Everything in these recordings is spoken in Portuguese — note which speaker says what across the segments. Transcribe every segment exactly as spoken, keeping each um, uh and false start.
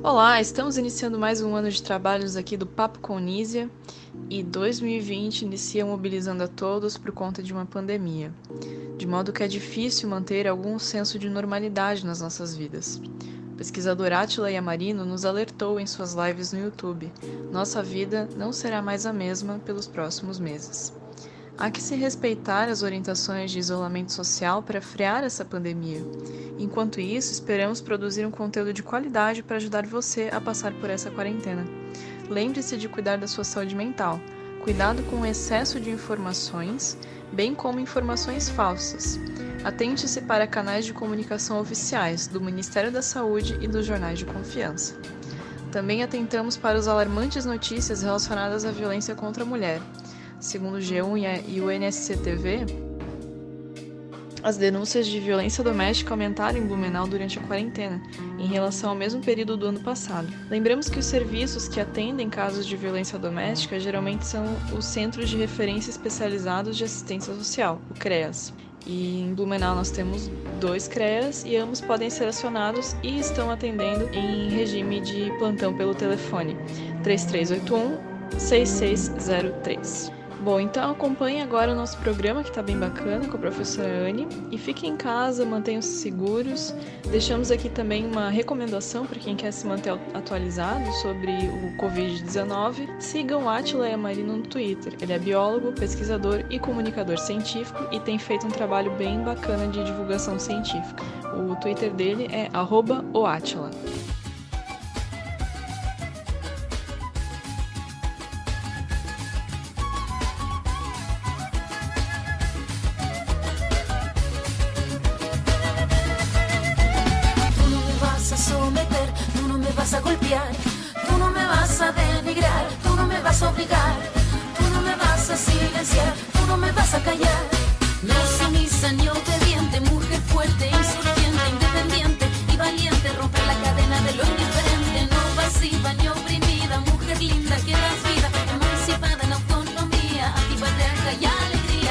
Speaker 1: Olá, estamos iniciando mais um ano de trabalhos aqui do Papo com Nísia e dois mil e vinte inicia mobilizando a todos por conta de uma pandemia, de modo que é difícil manter algum senso de normalidade nas nossas vidas. O pesquisador Átila Yamarino nos alertou em suas lives no YouTube: nossa vida não será mais a mesma pelos próximos meses. Há que se respeitar as orientações de isolamento social para frear essa pandemia. Enquanto isso, esperamos produzir um conteúdo de qualidade para ajudar você a passar por essa quarentena. Lembre-se de cuidar da sua saúde mental. Cuidado com o excesso de informações, bem como informações falsas. Atente-se para canais de comunicação oficiais do Ministério da Saúde e dos jornais de confiança. Também atentamos para as alarmantes notícias relacionadas à violência contra a mulher. Segundo o G um e o N S C T V, as denúncias de violência doméstica aumentaram em Blumenau durante a quarentena, em relação ao mesmo período do ano passado. Lembramos que os serviços que atendem casos de violência doméstica geralmente são os Centros de Referência Especializados de Assistência Social, o CREAS. E em Blumenau nós temos dois CREAS e ambos podem ser acionados e estão atendendo em regime de plantão pelo telefone três três oito um, seis seis zero três. Bom, então acompanhe agora o nosso programa, que está bem bacana, com a professora Anne. E fiquem em casa, mantenham-se seguros. Deixamos aqui também uma recomendação para quem quer se manter atualizado sobre o covid dezenove. Sigam o Átila Yamarino no Twitter. Ele é biólogo, pesquisador e comunicador científico e tem feito um trabalho bem bacana de divulgação científica. O Twitter dele é arroba o Átila.
Speaker 2: A golpear, tú no me vas a denigrar, tú no me vas a obligar, tú no me vas a silenciar, tú no me vas a callar. No sumisa ni obediente, mujer fuerte, insurgente, independiente y valiente, romper la cadena de lo indiferente, no pasiva ni oprimida, mujer linda que das vida, emancipada en autonomía, antipatriarca y alegría.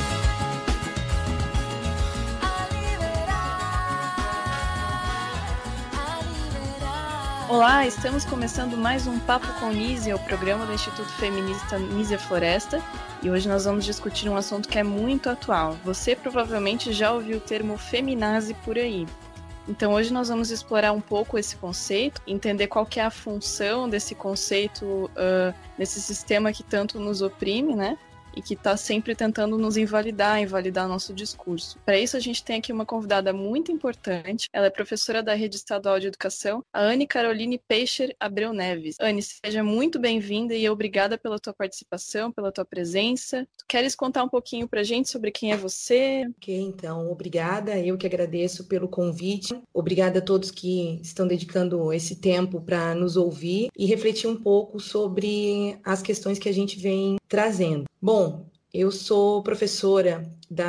Speaker 1: Olá, estamos começando mais um Papo com Nísia, o programa do Instituto Feminista Nísia Floresta, e hoje nós vamos discutir um assunto que é muito atual. Você provavelmente já ouviu o termo feminazi por aí. Então hoje nós vamos explorar um pouco esse conceito, entender qual que é a função desse conceito uh, nesse sistema que tanto nos oprime, né? E que está sempre tentando nos invalidar, invalidar nosso discurso. Para isso, a gente tem aqui uma convidada muito importante. Ela é professora da Rede Estadual de Educação, a Anne Caroline Peicher Abreu Neves. Anne, seja muito bem-vinda e obrigada pela tua participação, pela tua presença. Tu queres contar um pouquinho para a gente sobre quem é você?
Speaker 3: Ok, então, obrigada. Eu que agradeço pelo convite. Obrigada a todos que estão dedicando esse tempo para nos ouvir e refletir um pouco sobre as questões que a gente vem trazendo. Bom, eu sou professora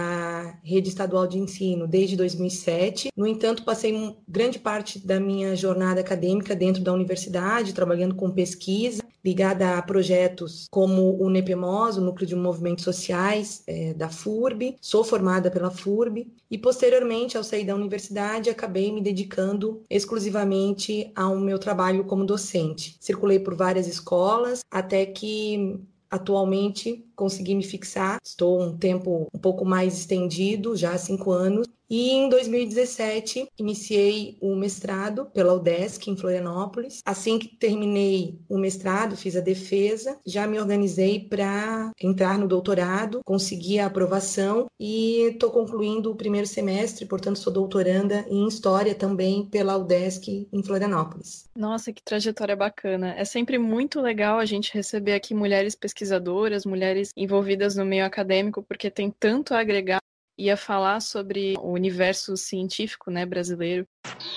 Speaker 3: da Rede Estadual de Ensino desde dois mil e sete. No entanto, passei grande parte da minha jornada acadêmica dentro da universidade, trabalhando com pesquisa, ligada a projetos como o NEPEMOS, o Núcleo de Movimentos Sociais é, da F U R B. Sou formada pela F U R B e, posteriormente, ao sair da universidade, acabei me dedicando exclusivamente ao meu trabalho como docente. Circulei por várias escolas até que atualmente consegui me fixar, estou um tempo um pouco mais estendido, já há cinco anos, e em dois mil e dezessete iniciei o mestrado pela UDESC em Florianópolis. Assim que terminei o mestrado, fiz a defesa, já me organizei para entrar no doutorado, consegui a aprovação e estou concluindo o primeiro semestre, portanto sou doutoranda em História também pela UDESC em Florianópolis.
Speaker 1: Nossa, que trajetória bacana. É sempre muito legal a gente receber aqui mulheres pesquisadoras, mulheres envolvidas no meio acadêmico, porque tem tanto a agregar e a falar sobre o universo científico, né, brasileiro.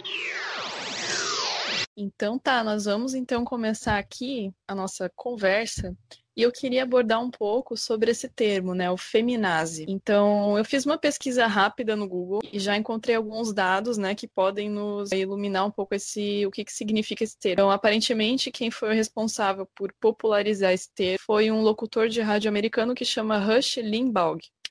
Speaker 1: Então tá, nós vamos então começar aqui a nossa conversa. E eu queria abordar um pouco sobre esse termo, né, o feminazi. Então, eu fiz uma pesquisa rápida no Google e já encontrei alguns dados, né, que podem nos iluminar um pouco esse, o que, que significa esse termo. Então, aparentemente, quem foi o responsável por popularizar esse termo foi um locutor de rádio americano que chama Rush Limbaugh.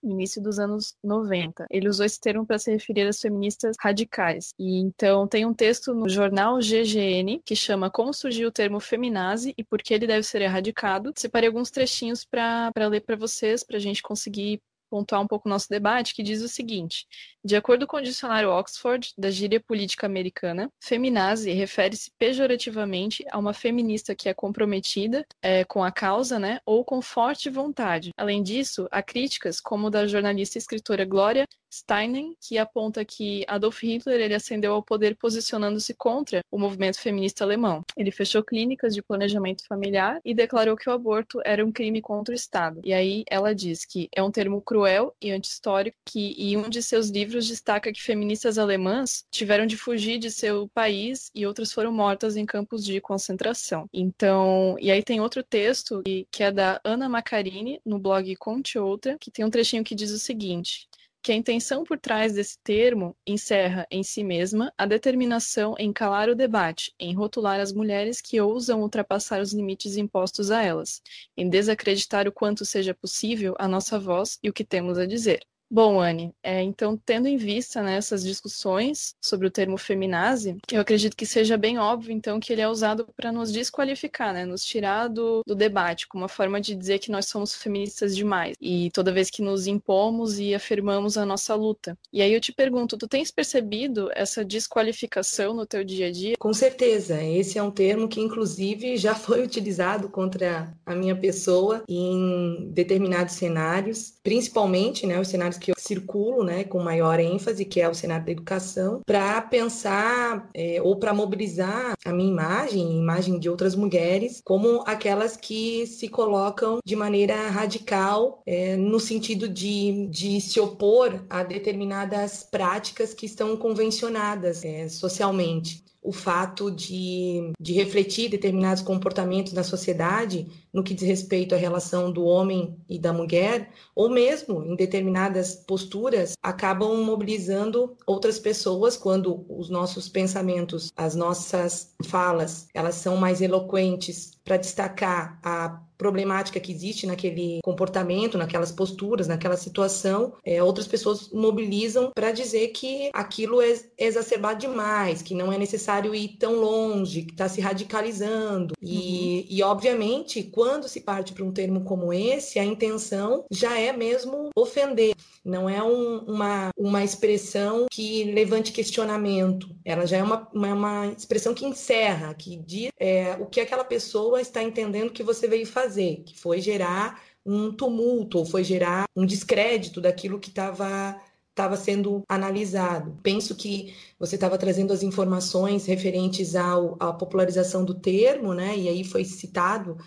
Speaker 1: no início dos anos noventa. Ele usou esse termo para se referir às feministas radicais. E então tem um texto no jornal G G N que chama Como surgiu o termo feminazi e por que ele deve ser erradicado. Separei alguns trechinhos para ler para vocês, para a gente conseguir pontuar um pouco o nosso debate, que diz o seguinte: de acordo com o dicionário Oxford da gíria política americana, feminazi refere-se pejorativamente a uma feminista que é comprometida é, com a causa, né, ou com forte vontade. Além disso, há críticas, como da jornalista e escritora Gloria Steinem, que aponta que Adolf Hitler ele ascendeu ao poder posicionando-se contra o movimento feminista alemão. Ele fechou clínicas de planejamento familiar e declarou que o aborto era um crime contra o Estado. E aí ela diz que é um termo cruel e anti-histórico, que em um de seus livros destaca que feministas alemãs tiveram de fugir de seu país e outras foram mortas em campos de concentração. Então, e aí tem outro texto que, que é da Ana Maccarini, no blog Conte Outra, que tem um trechinho que diz o seguinte: que a intenção por trás desse termo encerra em si mesma a determinação em calar o debate, em rotular as mulheres que ousam ultrapassar os limites impostos a elas, em desacreditar o quanto seja possível a nossa voz e o que temos a dizer. Bom, Anne, é, então, tendo em vista, né, essas discussões sobre o termo feminazi, eu acredito que seja bem óbvio, então, que ele é usado para nos desqualificar, né, nos tirar do, do debate, como uma forma de dizer que nós somos feministas demais, e toda vez que nos impomos e afirmamos a nossa luta. E aí eu te pergunto, tu tens percebido essa desqualificação no teu dia a dia?
Speaker 3: Com certeza, esse é um termo que, inclusive, já foi utilizado contra a minha pessoa em determinados cenários, principalmente, né, os cenários que eu circulo, né, com maior ênfase, que é o cenário da educação, para pensar é, ou para mobilizar a minha imagem, a imagem de outras mulheres, como aquelas que se colocam de maneira radical é, no sentido de, de se opor a determinadas práticas que estão convencionadas é, socialmente. O fato de, de refletir determinados comportamentos na sociedade no que diz respeito à relação do homem e da mulher, ou mesmo em determinadas posturas, acabam mobilizando outras pessoas quando os nossos pensamentos, as nossas falas, elas são mais eloquentes para destacar a problemática que existe naquele comportamento, naquelas posturas, naquela situação, é, outras pessoas mobilizam para dizer que aquilo é exacerbado demais, que não é necessário ir tão longe, que está se radicalizando. E, uhum. e, obviamente, quando se parte para um termo como esse, a intenção já é mesmo ofender. Não é um, uma, uma expressão que levante questionamento. Ela já é uma, uma, uma expressão que encerra, que diz é, o que aquela pessoa está entendendo que você veio fazer, que foi gerar um tumulto, ou foi gerar um descrédito daquilo que estava estava sendo analisado. Penso que você estava trazendo as informações referentes ao, à popularização do termo, né? E aí foi citado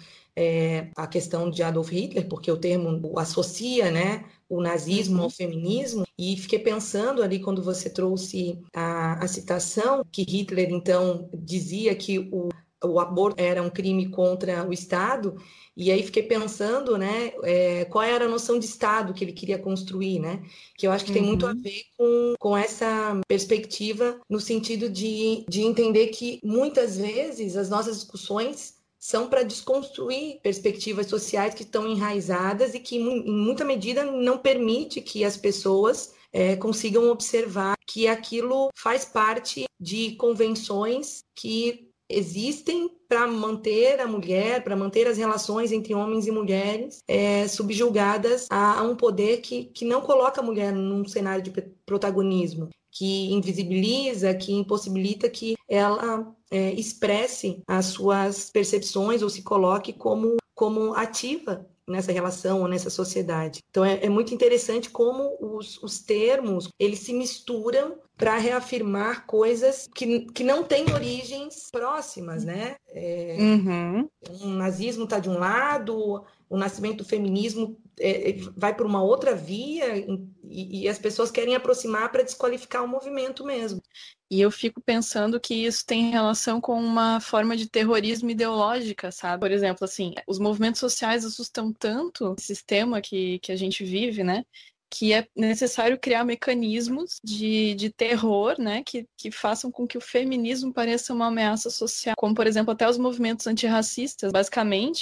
Speaker 3: é, a questão de Adolf Hitler, porque o termo associa, né, o nazismo uhum. ao feminismo, e fiquei pensando ali quando você trouxe a, a citação, que Hitler, então, dizia que o o aborto era um crime contra o Estado, e aí fiquei pensando, né, é, qual era a noção de Estado que ele queria construir, né, que eu acho que uhum. tem muito a ver com, com essa perspectiva, no sentido de, de entender que, muitas vezes, as nossas discussões são para desconstruir perspectivas sociais que estão enraizadas e que, em muita medida, não permite que as pessoas é, consigam observar que aquilo faz parte de convenções que existem para manter a mulher, para manter as relações entre homens e mulheres é, subjugadas a, a um poder que, que não coloca a mulher num cenário de protagonismo, que invisibiliza, que impossibilita que ela é, expresse as suas percepções ou se coloque como, como ativa nessa relação ou nessa sociedade. Então é, é muito interessante como os, os termos eles se misturam para reafirmar coisas que, que não têm origens próximas, né? É, uhum. O nazismo está de um lado, o nascimento do feminismo é, vai por uma outra via e, e as pessoas querem aproximar para desqualificar o movimento mesmo.
Speaker 1: E eu fico pensando que isso tem relação com uma forma de terrorismo ideológica, sabe? Por exemplo, assim, os movimentos sociais assustam tanto o sistema que, que a gente vive, né? Que é necessário criar mecanismos de, de terror, né, que, que façam com que o feminismo pareça uma ameaça social, como, por exemplo, até os movimentos antirracistas. Basicamente,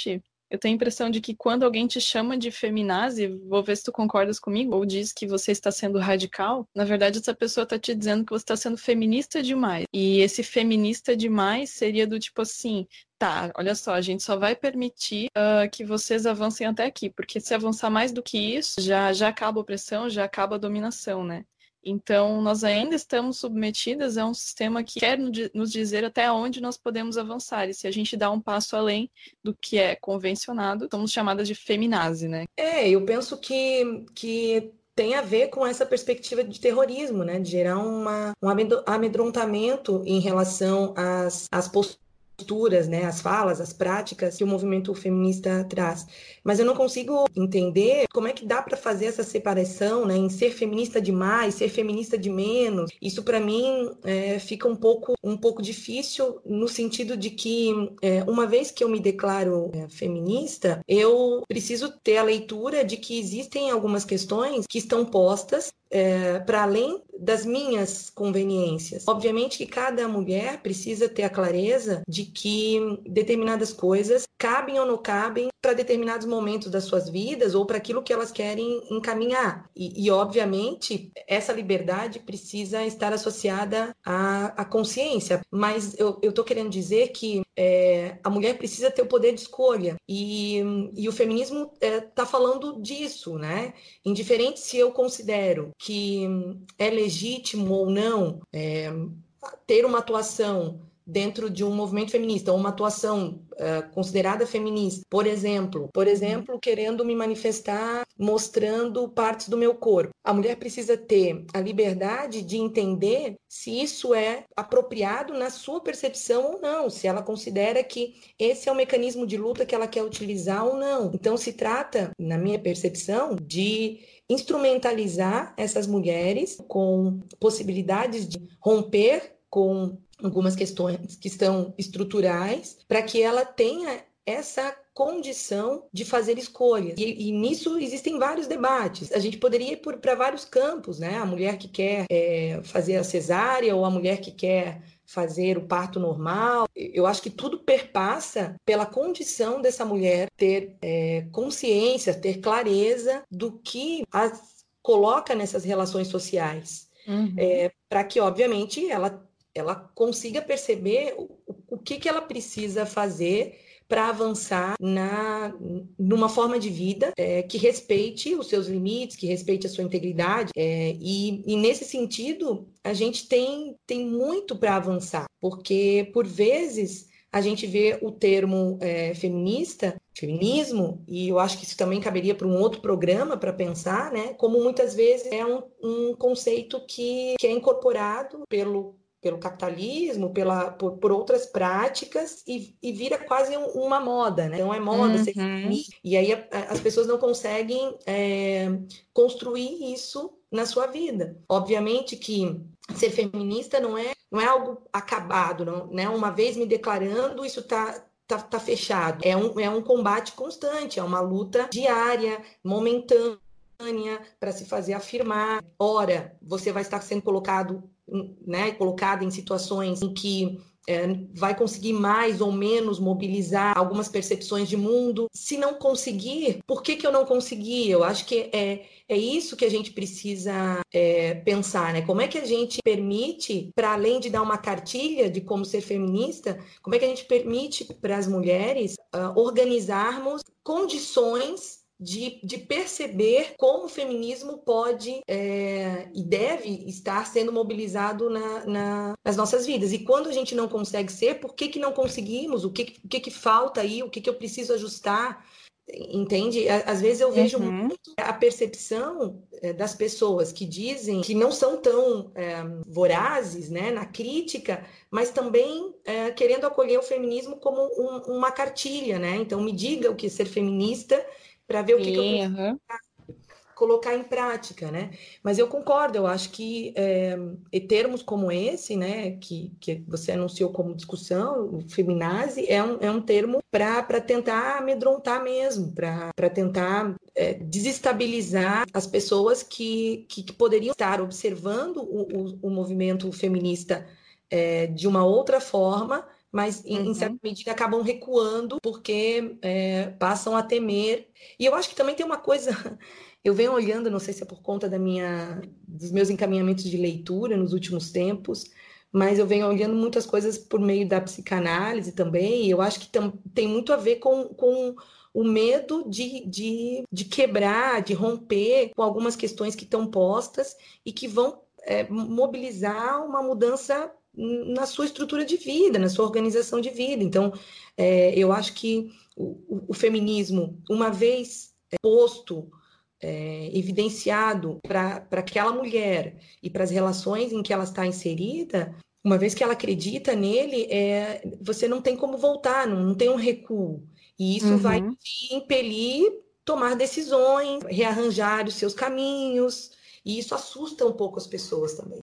Speaker 1: Eu tenho a impressão de que quando alguém te chama de feminazi, vou ver se tu concordas comigo, ou diz que você está sendo radical, na verdade essa pessoa está te dizendo que você está sendo feminista demais. E esse feminista demais seria do tipo assim, tá, olha só, a gente só vai permitir uh, que vocês avancem até aqui, porque se avançar mais do que isso, já, já acaba a opressão, já acaba a dominação, né? Então, nós ainda estamos submetidas a um sistema que quer nos dizer até onde nós podemos avançar. E se a gente dá um passo além do que é convencionado, somos chamadas de feminazi, né?
Speaker 3: É, eu penso que, que tem a ver com essa perspectiva de terrorismo, né? De gerar uma, um amedrontamento em relação às, às posturas, né, as falas, as práticas que o movimento feminista traz. Mas eu não consigo entender como é que dá para fazer essa separação, né, em ser feminista demais, ser feminista de menos. Isso para mim é, fica um pouco, um pouco difícil no sentido de que é, uma vez que eu me declaro é, feminista, eu preciso ter a leitura de que existem algumas questões que estão postas É, para além das minhas conveniências. Obviamente que cada mulher precisa ter a clareza de que determinadas coisas cabem ou não cabem para determinados momentos das suas vidas ou para aquilo que elas querem encaminhar. E, e obviamente, essa liberdade precisa estar associada à, à consciência. Mas eu estou querendo dizer que é, a mulher precisa ter o poder de escolha. E, e o feminismo está é, falando disso, né? Indiferente se eu considero que é legítimo ou não é, ter uma atuação dentro de um movimento feminista, ou uma atuação uh, considerada feminista, por exemplo, por exemplo, querendo me manifestar mostrando partes do meu corpo. A mulher precisa ter a liberdade de entender se isso é apropriado na sua percepção ou não, se ela considera que esse é o mecanismo de luta que ela quer utilizar ou não. Então, se trata, na minha percepção, de instrumentalizar essas mulheres com possibilidades de romper com algumas questões que estão estruturais, para que ela tenha essa condição de fazer escolhas. E, e nisso existem vários debates. A gente poderia ir para vários campos, né? A mulher que quer é, fazer a cesárea ou a mulher que quer fazer o parto normal. Eu acho que tudo perpassa pela condição dessa mulher ter é, consciência, ter clareza do que as coloca nessas relações sociais. Uhum. É, para que, obviamente, ela ela consiga perceber o, o que, que ela precisa fazer para avançar na, numa forma de vida é, que respeite os seus limites, que respeite a sua integridade. É, e, e, nesse sentido, a gente tem, tem muito para avançar, porque, por vezes, a gente vê o termo é, feminista, feminismo, e eu acho que isso também caberia para um outro programa para pensar, né? Como muitas vezes é um, um conceito que, que é incorporado pelo pelo capitalismo, pela, por, por outras práticas e, e vira quase um, uma moda, né? Então é moda uhum. ser feminista. E aí a, a, as pessoas não conseguem é, construir isso na sua vida. Obviamente que ser feminista não é, não é algo acabado, não, né? Uma vez me declarando, isso está tá, tá fechado. É um, é um combate constante, é uma luta diária, momentânea, para se fazer afirmar. Ora, você vai estar sendo colocado né, colocada em situações em que é, vai conseguir mais ou menos mobilizar algumas percepções de mundo. Se não conseguir, por que que eu não consegui? Eu acho que é, é isso que a gente precisa é, pensar, né? Como é que a gente permite, para além de dar uma cartilha de como ser feminista, como é que a gente permite para as mulheres uh, organizarmos condições De, de perceber como o feminismo pode é, e deve estar sendo mobilizado na, na, nas nossas vidas. E quando a gente não consegue ser, por que que não conseguimos? O que, o que, que falta aí? O que, que eu preciso ajustar? Entende? Às vezes eu vejo uhum. muito a percepção das pessoas que dizem que não são tão é, vorazes, né, na crítica, mas também é, querendo acolher o feminismo como um, uma cartilha, né? Então me diga o que é ser feminista, para ver o que, que eu preciso uhum. colocar em prática, né? Mas eu concordo, eu acho que é, termos como esse, né, que, que você anunciou como discussão, o feminazi, é um, é um termo para tentar amedrontar mesmo, para tentar é, desestabilizar as pessoas que, que, que poderiam estar observando o, o, o movimento feminista é, de uma outra forma, mas em, em certa
Speaker 1: Uhum.
Speaker 3: medida acabam recuando porque é, passam a temer. E eu acho que também tem uma coisa, eu venho olhando, não sei se é por conta da minha, dos meus encaminhamentos de leitura nos últimos tempos, mas eu venho olhando muitas coisas por meio da psicanálise também, e eu acho que tam, tem muito a ver com, com o medo de, de, de quebrar, de romper com algumas questões que estão postas e que vão é, mobilizar uma mudança na sua estrutura de vida, na sua organização de vida. Então, é, eu acho que o, o feminismo, uma vez posto, é, evidenciado para aquela mulher e para as relações em que ela está inserida, uma vez que ela acredita nele, é, você não tem como voltar, não, não tem um recuo. E isso vai
Speaker 1: Uhum.
Speaker 3: te impelir tomar decisões, rearranjar os seus caminhos, e isso assusta um pouco as pessoas também.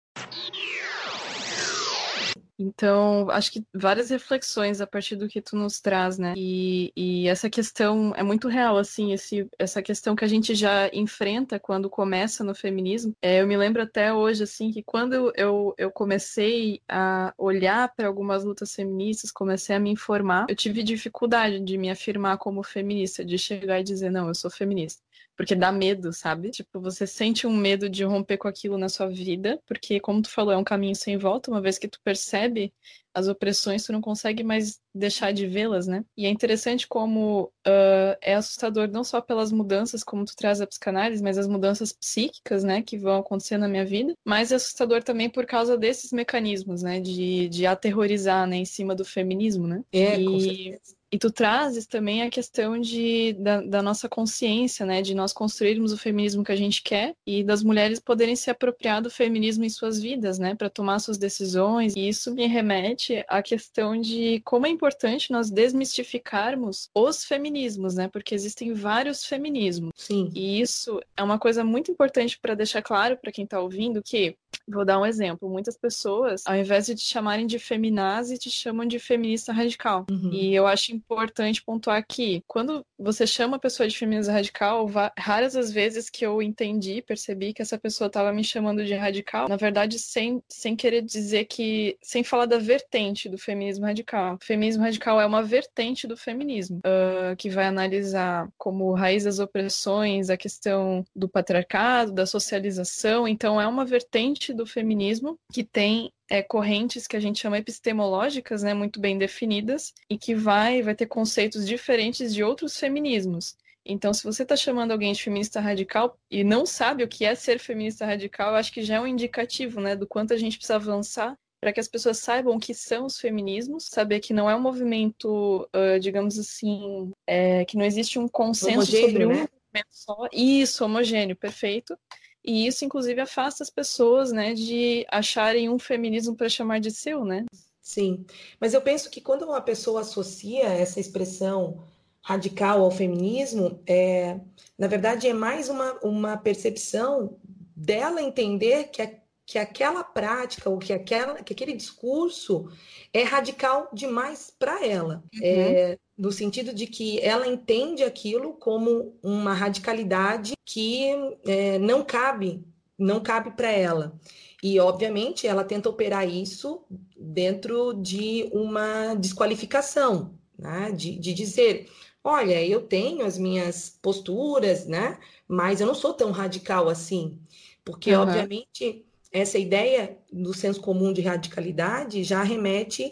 Speaker 1: Então, acho que várias reflexões a partir do que tu nos traz, né? E, e essa questão é muito real, assim, esse, essa questão que a gente já enfrenta quando começa no feminismo. É, eu me lembro até hoje, assim, que quando eu, eu comecei a olhar para algumas lutas feministas, comecei a me informar, eu tive dificuldade de me afirmar como feminista, de chegar e dizer, não, eu sou feminista. Porque dá medo, sabe? Tipo, você sente um medo de romper com aquilo na sua vida, porque, como tu falou, é um caminho sem volta, uma vez que tu percebe as opressões, tu não consegue mais deixar de vê-las, né? E é interessante como uh, é assustador não só pelas mudanças, como tu traz a psicanálise, mas as mudanças psíquicas, né, que vão acontecer na minha vida, mas é assustador também por causa desses mecanismos, né, de, de aterrorizar, né, em cima do feminismo, né?
Speaker 3: É, com
Speaker 1: E...
Speaker 3: certeza.
Speaker 1: E tu trazes também a questão de, da, da nossa consciência, né? De nós construirmos o feminismo que a gente quer e das mulheres poderem se apropriar do feminismo em suas vidas, né? Para tomar suas decisões. E isso me remete à questão de como é importante nós desmistificarmos os feminismos, né? Porque existem vários feminismos.
Speaker 3: Sim.
Speaker 1: E isso é uma coisa muito importante para deixar claro para quem está ouvindo que, vou dar um exemplo, muitas pessoas, ao invés de te chamarem de feminazi, te chamam de feminista radical.
Speaker 3: Uhum.
Speaker 1: E eu acho importante pontuar que, quando você chama a pessoa de feminista radical, raras as vezes que eu entendi, percebi que essa pessoa estava me chamando de radical, na verdade, sem, sem querer dizer que, sem falar da vertente do feminismo radical. O feminismo radical é uma vertente do feminismo, uh, que vai analisar como raiz das opressões, a questão do patriarcado, da socialização, então é uma vertente do feminismo que tem É, correntes que a gente chama epistemológicas, né, muito bem definidas, e que vai, vai ter conceitos diferentes de outros feminismos. Então, se você está chamando alguém de feminista radical e não sabe o que é ser feminista radical, eu acho que já é um indicativo, né, do quanto a gente precisa avançar para que as pessoas saibam o que são os feminismos, saber que não é um movimento, uh, digamos assim, é, que não existe um consenso
Speaker 3: Homogêneo,
Speaker 1: sobre um
Speaker 3: né?
Speaker 1: movimento só. Isso, homogêneo, perfeito. E isso, inclusive, afasta as pessoas, né, de acharem um feminismo para chamar de seu, né?
Speaker 3: Sim, mas eu penso que quando uma pessoa associa essa expressão radical ao feminismo, é, na verdade é mais uma, uma percepção dela entender que, a, que aquela prática ou que, aquela, que aquele discurso é radical demais para ela.
Speaker 1: Uhum.
Speaker 3: É, no sentido de que ela entende aquilo como uma radicalidade que é, não cabe, não cabe para ela. E, obviamente, ela tenta operar isso dentro de uma desqualificação, né? de, de dizer, olha, eu tenho as minhas posturas, né? Mas eu não sou tão radical assim. Porque,
Speaker 1: Uhum.
Speaker 3: obviamente, essa ideia do senso comum de radicalidade já remete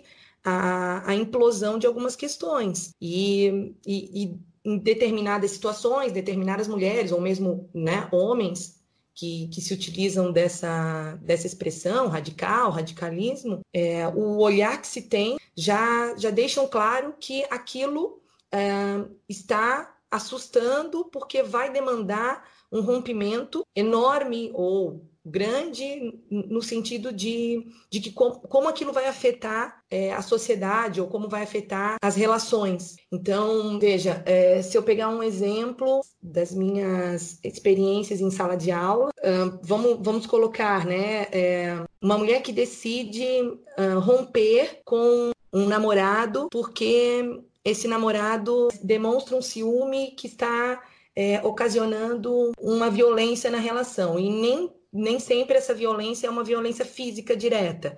Speaker 3: à, à implosão de algumas questões. E, e, e em determinadas situações, determinadas mulheres, ou mesmo, né, homens, Que, que, se utilizam dessa, dessa expressão radical, radicalismo, é, o olhar que se tem já, já deixam claro que aquilo é, está assustando porque vai demandar um rompimento enorme ou grande no sentido de, de que como, como aquilo vai afetar é, a sociedade ou como vai afetar as relações. Então, veja, é, se eu pegar um exemplo das minhas experiências em sala de aula, uh, vamos, vamos colocar, né, é, uma mulher que decide uh, romper com um namorado porque esse namorado demonstra um ciúme que está é, ocasionando uma violência na relação e nem nem sempre essa violência é uma violência física direta.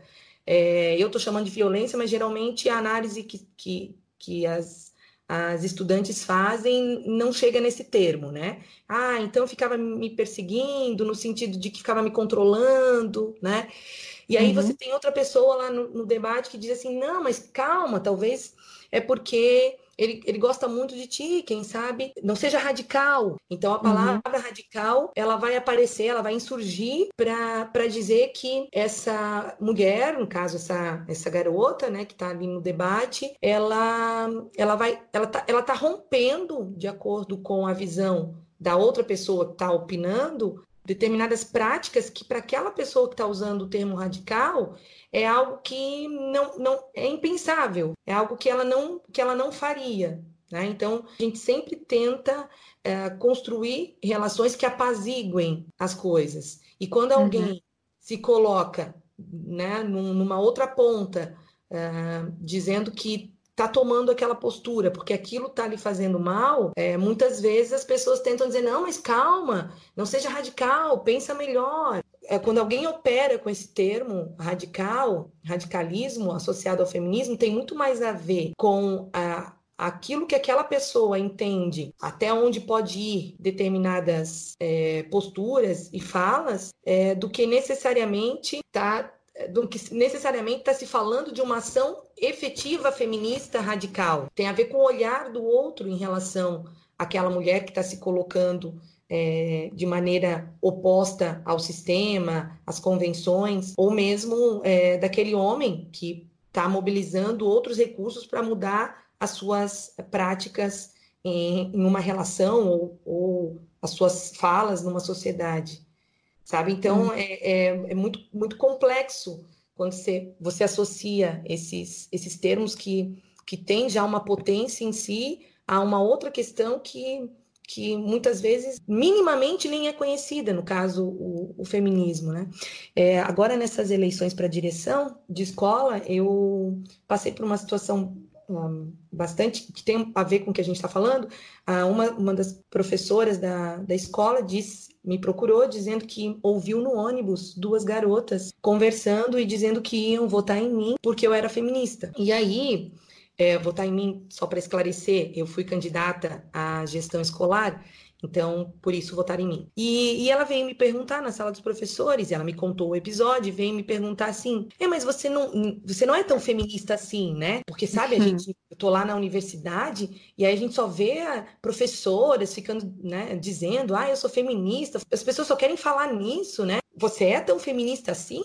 Speaker 3: É, eu estou chamando de violência, mas geralmente a análise que, que, que as, as estudantes fazem não chega nesse termo, né? Ah, então ficava me perseguindo, no sentido de que ficava me controlando, né? E aí você
Speaker 1: Uhum.
Speaker 3: tem outra pessoa lá no, no debate que diz assim, não, mas calma, talvez é porque ele, ele gosta muito de ti, quem sabe não seja radical. Então a
Speaker 1: Uhum.
Speaker 3: palavra radical, ela vai aparecer, ela vai insurgir para dizer que essa mulher, no caso essa, essa garota, né, que está ali no debate, ela, ela vai, ela tá, ela tá rompendo, de acordo com a visão da outra pessoa que está opinando, determinadas práticas que para aquela pessoa que está usando o termo radical é algo que não, não é impensável, é algo que ela não, que ela não faria. Né? Então, a gente sempre tenta é, construir relações que apaziguem as coisas. E quando alguém
Speaker 1: Uhum.
Speaker 3: se coloca, né, numa outra ponta, é, dizendo que está tomando aquela postura, porque aquilo está lhe fazendo mal, é, muitas vezes as pessoas tentam dizer, não, mas calma, não seja radical, pensa melhor. É, quando alguém opera com esse termo radical, radicalismo associado ao feminismo, tem muito mais a ver com a, aquilo que aquela pessoa entende, até onde pode ir determinadas é, posturas e falas, é, do que necessariamente está do que necessariamente está se falando de uma ação efetiva feminista radical. Tem a ver com o olhar do outro em relação àquela mulher que está se colocando é, de maneira oposta ao sistema, às convenções, ou mesmo é, daquele homem que está mobilizando outros recursos para mudar as suas práticas em, em uma relação ou, ou as suas falas numa sociedade. Sabe? Então,
Speaker 1: Uhum.
Speaker 3: é, é, é muito, muito complexo quando você, você associa esses, esses termos que, que têm já uma potência em si a uma outra questão que, que muitas vezes minimamente nem é conhecida, no caso, o, o feminismo. Né? É, agora, nessas eleições para direção de escola, eu passei por uma situação um, bastante que tem a ver com o que a gente está falando. Ah, uma, uma das professoras da, da escola disse me procurou dizendo que ouviu no ônibus duas garotas conversando e dizendo que iam votar em mim porque eu era feminista. E aí, é, votar em mim, só para esclarecer, eu fui candidata à gestão escolar, então, por isso, votar em mim. E, e ela veio me perguntar na sala dos professores, ela me contou o episódio, veio me perguntar assim, é, mas você não, você não é tão feminista assim, né? Porque, sabe, a gente, eu tô lá na universidade e aí a gente só vê professoras ficando, né, dizendo, ah, eu sou feminista, as pessoas só querem falar nisso, né? Você é tão feminista assim?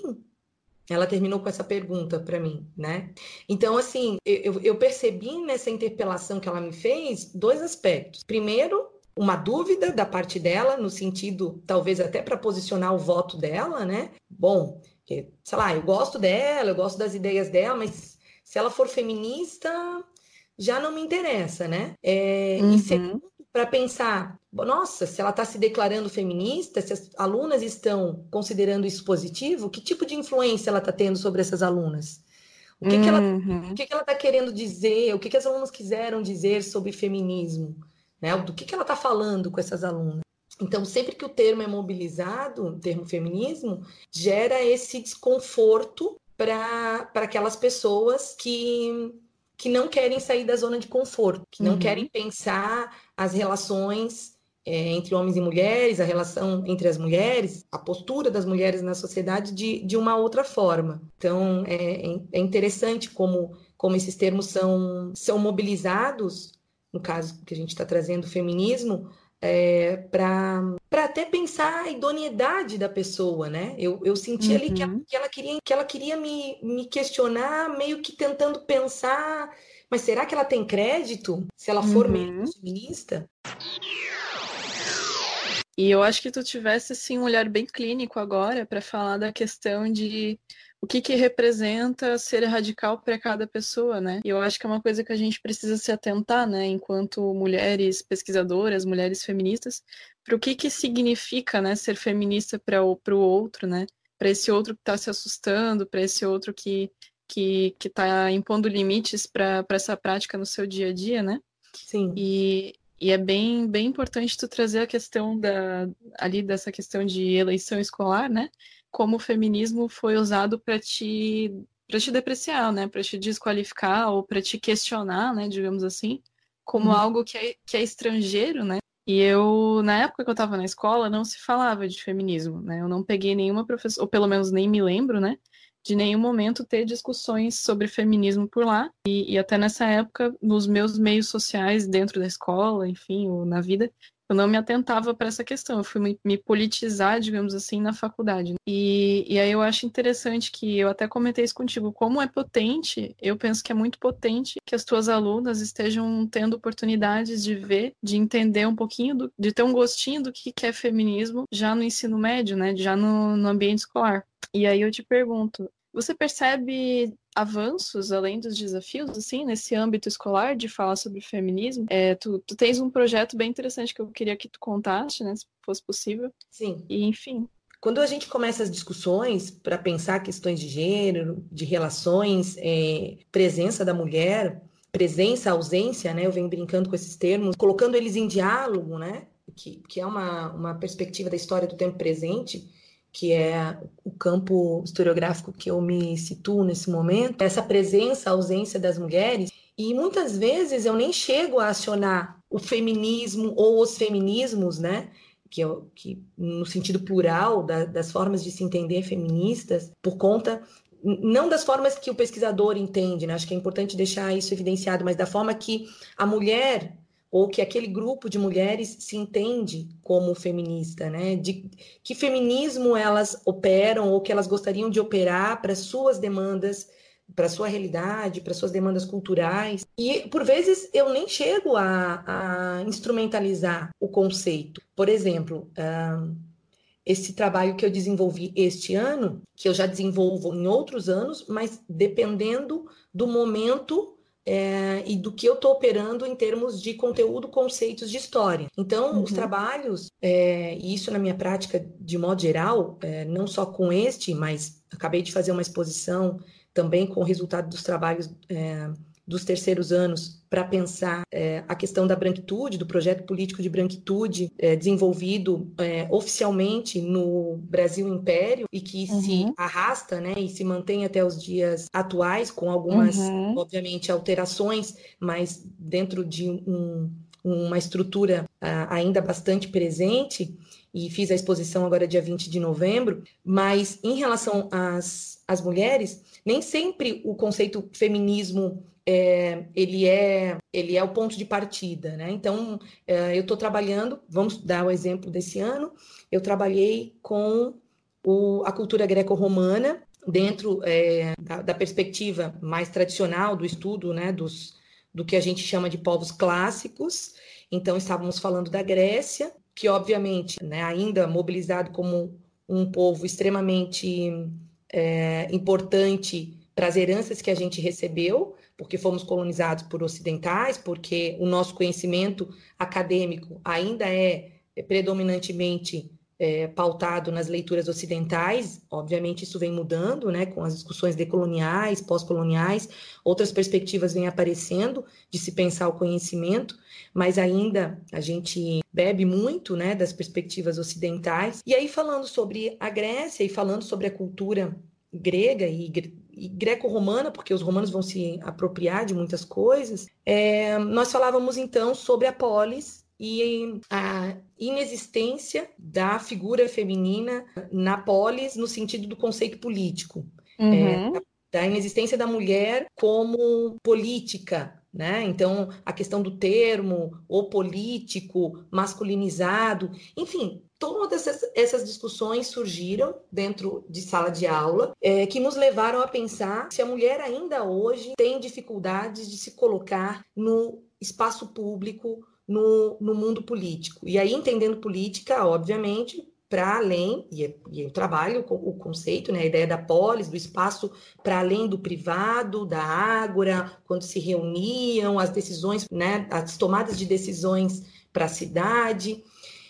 Speaker 3: Ela terminou com essa pergunta para mim, né? Então, assim, eu, eu percebi nessa interpelação que ela me fez dois aspectos. Primeiro, uma dúvida da parte dela, no sentido, talvez até para posicionar o voto dela, né? Bom, que, sei lá, eu gosto dela, eu gosto das ideias dela, mas se ela for feminista, já não me interessa, né? É, e
Speaker 1: Uhum.
Speaker 3: segundo, para pensar, nossa, se ela está se declarando feminista, se as alunas estão considerando isso positivo, que tipo de influência ela está tendo sobre essas alunas? O que, que ela, o
Speaker 1: Uhum.
Speaker 3: que, que ela está querendo dizer? O que, que as alunas quiseram dizer sobre feminismo? Né? Do que, que ela está falando com essas alunas? Então, sempre que o termo é mobilizado, o termo feminismo, gera esse desconforto para aquelas pessoas que, que não querem sair da zona de conforto, que não querem
Speaker 1: Uhum.
Speaker 3: pensar as relações é, entre homens e mulheres, a relação entre as mulheres, a postura das mulheres na sociedade de, de uma outra forma. Então, é, é interessante como, como esses termos são, são mobilizados, no caso que a gente está trazendo, o feminismo, é, para até pensar a idoneidade da pessoa, né? Eu, eu senti ali que ela,
Speaker 1: Uhum.
Speaker 3: que ela queria, que ela queria me, me questionar, meio que tentando pensar, mas será que ela tem crédito se ela for mesmo
Speaker 1: Uhum.
Speaker 3: feminista?
Speaker 1: E eu acho que tu tivesse assim um olhar bem clínico agora para falar da questão de o que que representa ser radical para cada pessoa, né? E eu acho que é uma coisa que a gente precisa se atentar, né, enquanto mulheres pesquisadoras, mulheres feministas, para o que que significa, né, ser feminista para o para o outro, né? Para esse outro que está se assustando, para esse outro que que que está impondo limites para para essa prática no seu dia a dia, né?
Speaker 3: Sim.
Speaker 1: E, e é bem, bem importante tu trazer a questão da, ali dessa questão de eleição escolar, né? Como o feminismo foi usado para te para te depreciar, né? Para te desqualificar ou para te questionar, né? Digamos assim, como
Speaker 3: Uhum.
Speaker 1: algo que é, que é estrangeiro, né? E eu, na época que eu estava na escola, não se falava de feminismo, né? Eu não peguei nenhuma professora, ou pelo menos nem me lembro, né? De nenhum momento ter discussões sobre feminismo por lá. E, e até nessa época, nos meus meios sociais, dentro da escola, enfim, ou na vida, eu não me atentava para essa questão. Eu fui me, me politizar, digamos assim, na faculdade. E, e aí eu acho interessante que, eu até comentei isso contigo, como é potente, eu penso que é muito potente que as tuas alunas estejam tendo oportunidades de ver, de entender um pouquinho, do, de ter um gostinho do que é feminismo já no ensino médio, né? Já no, no ambiente escolar. E aí eu te pergunto, você percebe avanços além dos desafios, assim, nesse âmbito escolar de falar sobre feminismo? É, tu, tu tens um projeto bem interessante que eu queria que tu contasse, né, se fosse possível.
Speaker 3: Sim.
Speaker 1: E, enfim.
Speaker 3: Quando a gente começa as discussões para pensar questões de gênero, de relações, é, presença da mulher, presença, ausência, né? Eu venho brincando com esses termos, colocando eles em diálogo, né? Que, que é uma, uma perspectiva da história do tempo presente, que é o campo historiográfico que eu me situo nesse momento, essa presença, ausência das mulheres, e muitas vezes eu nem chego a acionar o feminismo ou os feminismos, né? Que, que no sentido plural da, das formas de se entender feministas, por conta, não das formas que o pesquisador entende, né? Acho que é importante deixar isso evidenciado, mas da forma que a mulher ou que aquele grupo de mulheres se entende como feminista, né? De que feminismo elas operam ou que elas gostariam de operar para suas demandas, para sua realidade, para suas demandas culturais. E, por vezes, eu nem chego a, a instrumentalizar o conceito. Por exemplo, uh, esse trabalho que eu desenvolvi este ano, que eu já desenvolvo em outros anos, mas dependendo do momento É, e do que eu estou operando em termos de conteúdo, conceitos de história. Então, uhum. os trabalhos, é, e isso na minha prática de modo geral, é, não só com este, mas acabei de fazer uma exposição também com o resultado dos trabalhos é, dos terceiros anos para pensar é, a questão da branquitude, do projeto político de branquitude é, desenvolvido é, oficialmente no Brasil Império e que uhum. se arrasta, né, e se mantém até os dias atuais com algumas, uhum. obviamente, alterações, mas dentro de um, uma estrutura uh, ainda bastante presente, e fiz a exposição agora dia vinte de novembro, mas em relação às, às mulheres, nem sempre o conceito feminismo é, ele, é, ele é o ponto de partida, né? Então, é, eu estou trabalhando, vamos dar o exemplo desse ano, eu trabalhei com o, a cultura greco-romana, dentro é, da, da perspectiva mais tradicional do estudo, né, dos, do que a gente chama de povos clássicos. Então, estávamos falando da Grécia, que obviamente, né, ainda mobilizado como um povo extremamente é, importante para as heranças que a gente recebeu, porque fomos colonizados por ocidentais, porque o nosso conhecimento acadêmico ainda é predominantemente é, pautado nas leituras ocidentais. Obviamente isso vem mudando, né, com as discussões decoloniais, pós-coloniais, outras perspectivas vêm aparecendo de se pensar o conhecimento, mas ainda a gente bebe muito, né, das perspectivas ocidentais. E aí, falando sobre a Grécia e falando sobre a cultura grega e, e greco-romana, porque os romanos vão se apropriar de muitas coisas, é, nós falávamos então sobre a polis e a inexistência da figura feminina na polis no sentido do conceito político, uhum. é, da, da inexistência da mulher como política, né? Então, a questão do termo, o político, masculinizado, enfim, todas essas, essas discussões surgiram dentro de sala de aula, é, que nos levaram a pensar se a mulher ainda hoje tem dificuldades de se colocar no espaço público, no, no mundo político. E aí, entendendo política, obviamente, para além, e, e eu trabalho com o conceito, né, a ideia da polis, do espaço para além do privado, da ágora, quando se reuniam, as decisões, né, as tomadas de decisões para a cidade.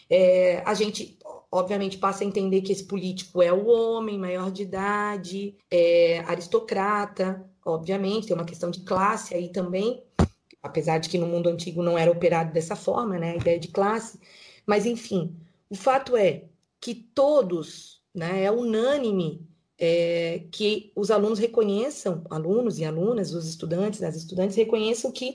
Speaker 3: É, a gente, obviamente, passa a entender que esse político é o homem maior de idade, é aristocrata, obviamente, tem uma questão de classe aí também, apesar de que no mundo antigo não era operado dessa forma, né, a ideia de classe, mas enfim, o fato é que todos, né, é unânime é, que os alunos reconheçam, alunos e alunas, os estudantes, as estudantes reconheçam que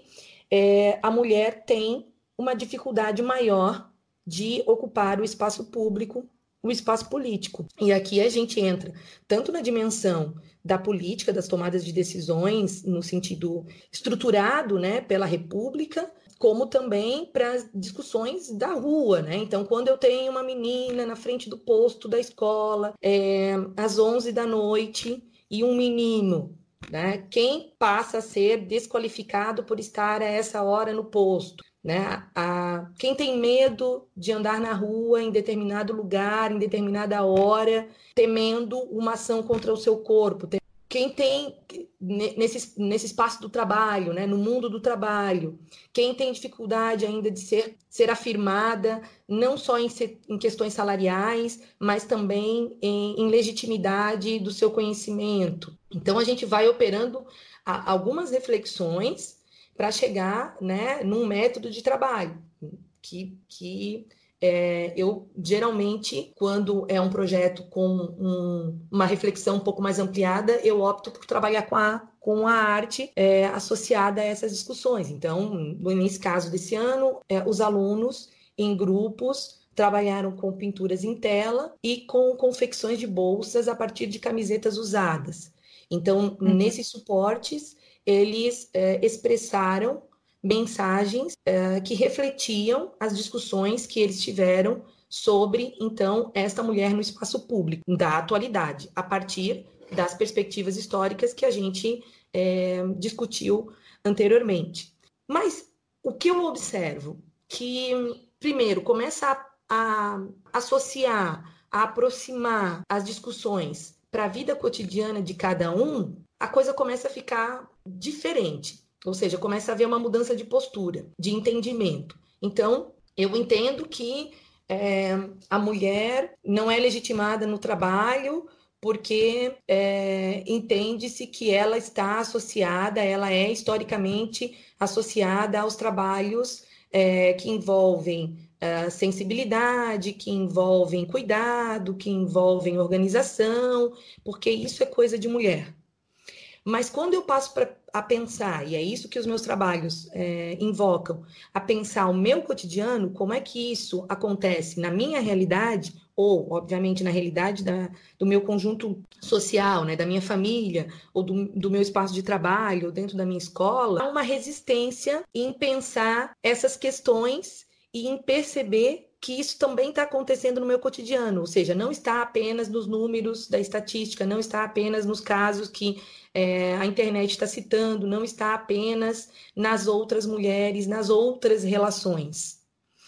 Speaker 3: é, a mulher tem uma dificuldade maior de ocupar o espaço público, o espaço político. E aqui a gente entra tanto na dimensão da política, das tomadas de decisões, no sentido estruturado, né, pela República, como também para as discussões da rua, né? Então, quando eu tenho uma menina na frente do posto da escola, é, às onze da noite, e um menino, né? Quem passa a ser desqualificado por estar a essa hora no posto? Né? A, quem tem medo de andar na rua em determinado lugar, em determinada hora, temendo uma ação contra o seu corpo? Quem tem, nesse, nesse espaço do trabalho, né, no mundo do trabalho, quem tem dificuldade ainda de ser, ser afirmada, não só em, em questões salariais, mas também em, em legitimidade do seu conhecimento. Então, a gente vai operando a, algumas reflexões para chegar, né, num método de trabalho que... que É, eu, geralmente, quando é um projeto com um, uma reflexão um pouco mais ampliada, eu opto por trabalhar com a, com a arte é, associada a essas discussões. Então, nesse caso desse ano, é, os alunos, em grupos, trabalharam com pinturas em tela e com confecções de bolsas a partir de camisetas usadas. Então, uhum. nesses suportes, eles é, expressaram mensagens uh, que refletiam as discussões que eles tiveram sobre, então, esta mulher no espaço público, da atualidade, a partir das perspectivas históricas que a gente é, discutiu anteriormente. Mas o que eu observo? Que, primeiro, começa a, a associar, a aproximar as discussões para a vida cotidiana de cada um, a coisa começa a ficar diferente. Ou seja, começa a haver uma mudança de postura, de entendimento. Então, eu entendo que é, a mulher não é legitimada no trabalho porque é, entende-se que ela está associada, ela é historicamente associada aos trabalhos é, que envolvem é, sensibilidade, que envolvem cuidado, que envolvem organização, porque isso é coisa de mulher. Mas quando eu passo pra, a pensar, e é isso que os meus trabalhos é, invocam, a pensar o meu cotidiano, como é que isso acontece na minha realidade, ou, obviamente, na realidade da, do meu conjunto social, né, da minha família, ou do, do meu espaço de trabalho, ou dentro da minha escola, há uma resistência em pensar essas questões e em perceber que isso também está acontecendo no meu cotidiano, ou seja, não está apenas nos números da estatística, não está apenas nos casos que é, a internet está citando, não está apenas nas outras mulheres, nas outras relações.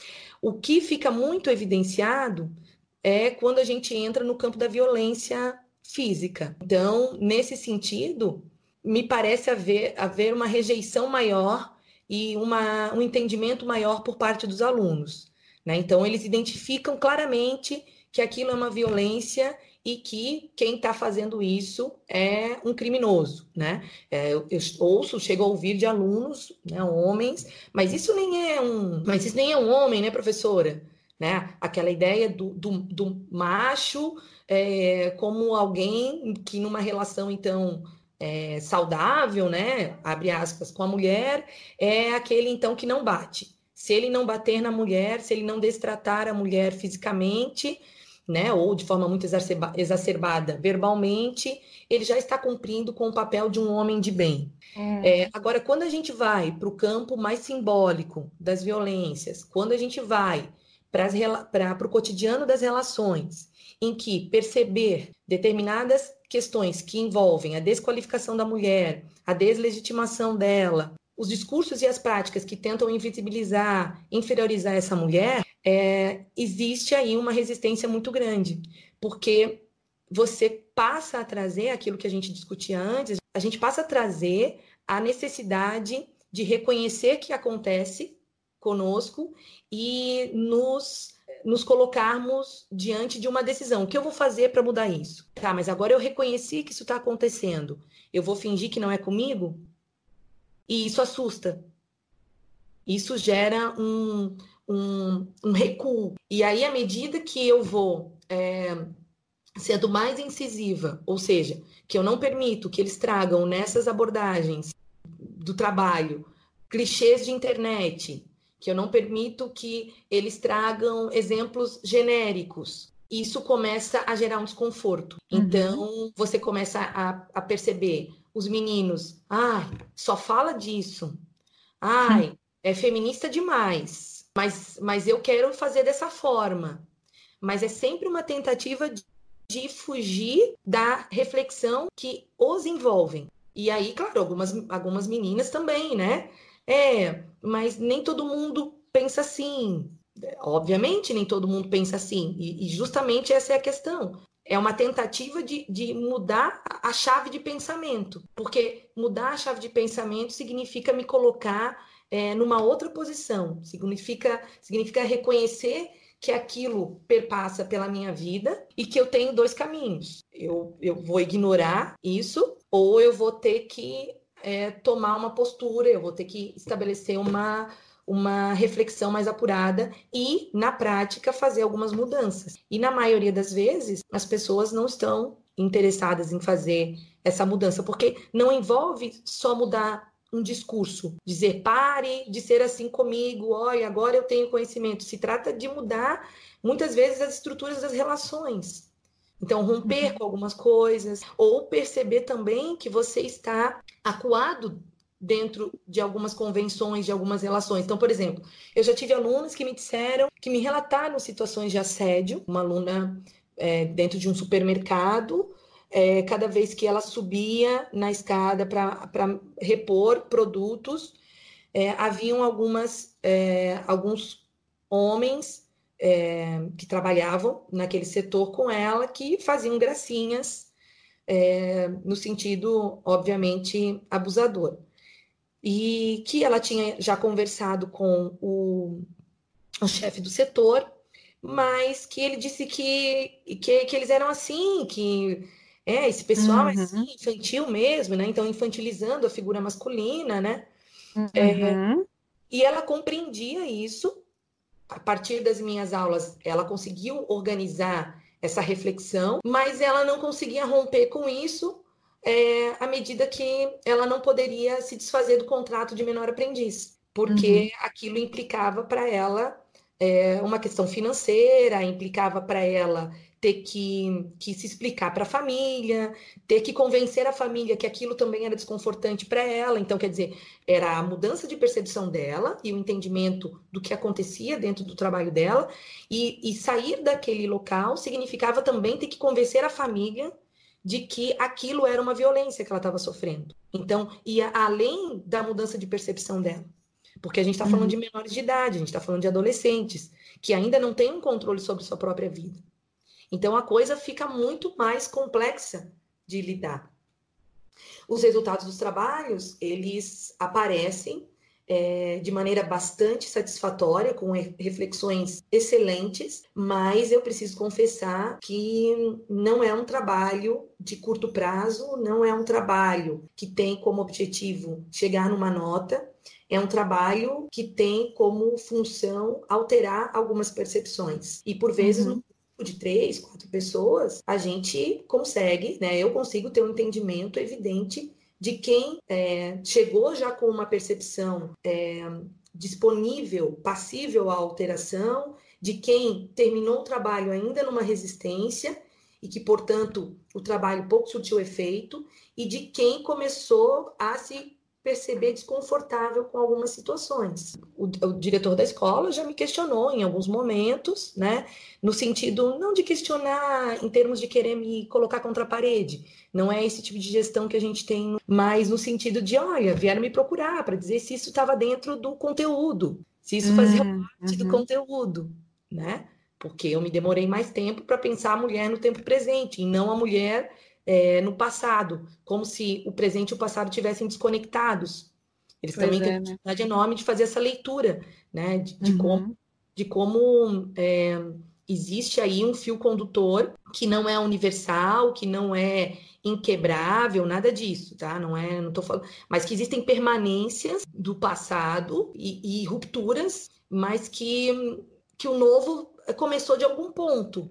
Speaker 3: O que fica muito evidenciado é quando a gente entra no campo da violência física. Então, nesse sentido, me parece haver, haver uma rejeição maior e uma, um entendimento maior por parte dos alunos. Né? Então, eles identificam claramente que aquilo é uma violência e que quem está fazendo isso é um criminoso. Né? É, eu, eu ouço, chego a ouvir de alunos, né, homens, mas isso nem é um, mas isso nem é um homem, né, professora? Né? Aquela ideia do, do, do macho é, como alguém que numa relação, então, é, saudável, né, abre aspas, com a mulher, é aquele, então, que não bate. Se ele não bater na mulher, se ele não destratar a mulher fisicamente, né, ou de forma muito exacerba, exacerbada verbalmente, ele já está cumprindo com o papel de um homem de bem. É. É, agora, quando a gente vai para o campo mais simbólico das violências, quando a gente vai para o cotidiano das relações, em que perceber determinadas questões que envolvem a desqualificação da mulher, a deslegitimação dela, os discursos e as práticas que tentam invisibilizar, inferiorizar essa mulher, é, existe aí uma resistência muito grande, porque você passa a trazer aquilo que a gente discutia antes, a gente passa a trazer a necessidade de reconhecer que acontece conosco e nos, nos colocarmos diante de uma decisão. O que eu vou fazer para mudar isso? Tá, mas agora eu reconheci que isso está acontecendo. Eu vou fingir que não é comigo? E isso assusta. Isso gera um, um, um recuo. E aí, à medida que eu vou é, sendo mais incisiva, ou seja, que eu não permito que eles tragam nessas abordagens do trabalho clichês de internet, que eu não permito que eles tragam exemplos genéricos, isso começa a gerar um desconforto. Uhum. Então, você começa a, a perceber os meninos, ai, só fala disso, ai, hum. é feminista demais, mas, mas eu quero fazer dessa forma. Mas é sempre uma tentativa de, de fugir da reflexão que os envolvem. E aí, claro, algumas, algumas meninas também, né? É, mas nem todo mundo pensa assim. Obviamente, nem todo mundo pensa assim. E, e justamente essa é a questão. É uma tentativa de, de mudar a chave de pensamento. Porque mudar a chave de pensamento significa me colocar é, numa outra posição. Significa, significa reconhecer que aquilo perpassa pela minha vida e que eu tenho dois caminhos. Eu, eu vou ignorar isso ou eu vou ter que é, tomar uma postura, eu vou ter que estabelecer uma, uma reflexão mais apurada e, na prática, fazer algumas mudanças. E, na maioria das vezes, as pessoas não estão interessadas em fazer essa mudança, porque não envolve só mudar um discurso, dizer pare de ser assim comigo, olha, agora eu tenho conhecimento. Se trata de mudar, muitas vezes, as estruturas das relações. Então, romper uhum. com algumas coisas, ou perceber também que você está acuado dentro de algumas convenções, de algumas relações. Então, por exemplo, eu já tive alunos que me disseram, que me relataram situações de assédio, uma aluna é, dentro de um supermercado, É, cada vez que ela subia na escada para repor produtos, é, haviam algumas, é, alguns homens é, que trabalhavam naquele setor com ela que faziam gracinhas, é, no sentido, obviamente, abusador. E que ela tinha já conversado com o, o chefe do setor, mas que ele disse que, que, que eles eram assim, que É, esse pessoal uhum. é assim, infantil mesmo, né? Então, infantilizando a figura masculina, né?
Speaker 1: Uhum.
Speaker 3: É, e ela compreendia isso. A partir das minhas aulas, ela conseguiu organizar essa reflexão, mas ela não conseguia romper com isso é, à medida que ela não poderia se desfazer do contrato de menor aprendiz, porque uhum. aquilo implicava para ela é, uma questão financeira, implicava para ela ter que, que se explicar para a família, ter que convencer a família que aquilo também era desconfortante para ela. Então, quer dizer, era a mudança de percepção dela e o entendimento do que acontecia dentro do trabalho dela, e, e sair daquele local significava também ter que convencer a família de que aquilo era uma violência que ela estava sofrendo. Então, ia além da mudança de percepção dela. Porque a gente está falando uhum. de menores de idade, a gente está falando de adolescentes, que ainda não têm um controle sobre sua própria vida. Então, a coisa fica muito mais complexa de lidar. Os resultados dos trabalhos, eles aparecem é, de maneira bastante satisfatória, com reflexões excelentes, mas eu preciso confessar que não é um trabalho de curto prazo, não é um trabalho que tem como objetivo chegar numa nota, é um trabalho que tem como função alterar algumas percepções. E, por vezes, uhum. no de três, quatro pessoas, a gente consegue, né? Eu consigo ter um entendimento evidente de quem é, chegou já com uma percepção é, disponível, passível à alteração, de quem terminou o trabalho ainda numa resistência e que, portanto, o trabalho pouco surtiu efeito, e de quem começou a se perceber desconfortável com algumas situações. O, o diretor da escola já me questionou em alguns momentos, né, no sentido não de questionar em termos de querer me colocar contra a parede, não é esse tipo de gestão que a gente tem, mas no sentido de, olha, vieram me procurar para dizer se isso estava dentro do conteúdo, se isso fazia uhum, parte uhum. do conteúdo, né? Porque eu me demorei mais tempo para pensar a mulher no tempo presente e não a mulher É, no passado, como se o presente e o passado estivessem desconectados. Eles pois também é, têm uma dificuldade né? enorme de fazer essa leitura, né? de, de uhum. como, de como é, existe aí um fio condutor que não é universal, que não é inquebrável, nada disso, tá? Não é, não tô falando, mas que existem permanências do passado e, e rupturas, mas que, que o novo começou de algum ponto.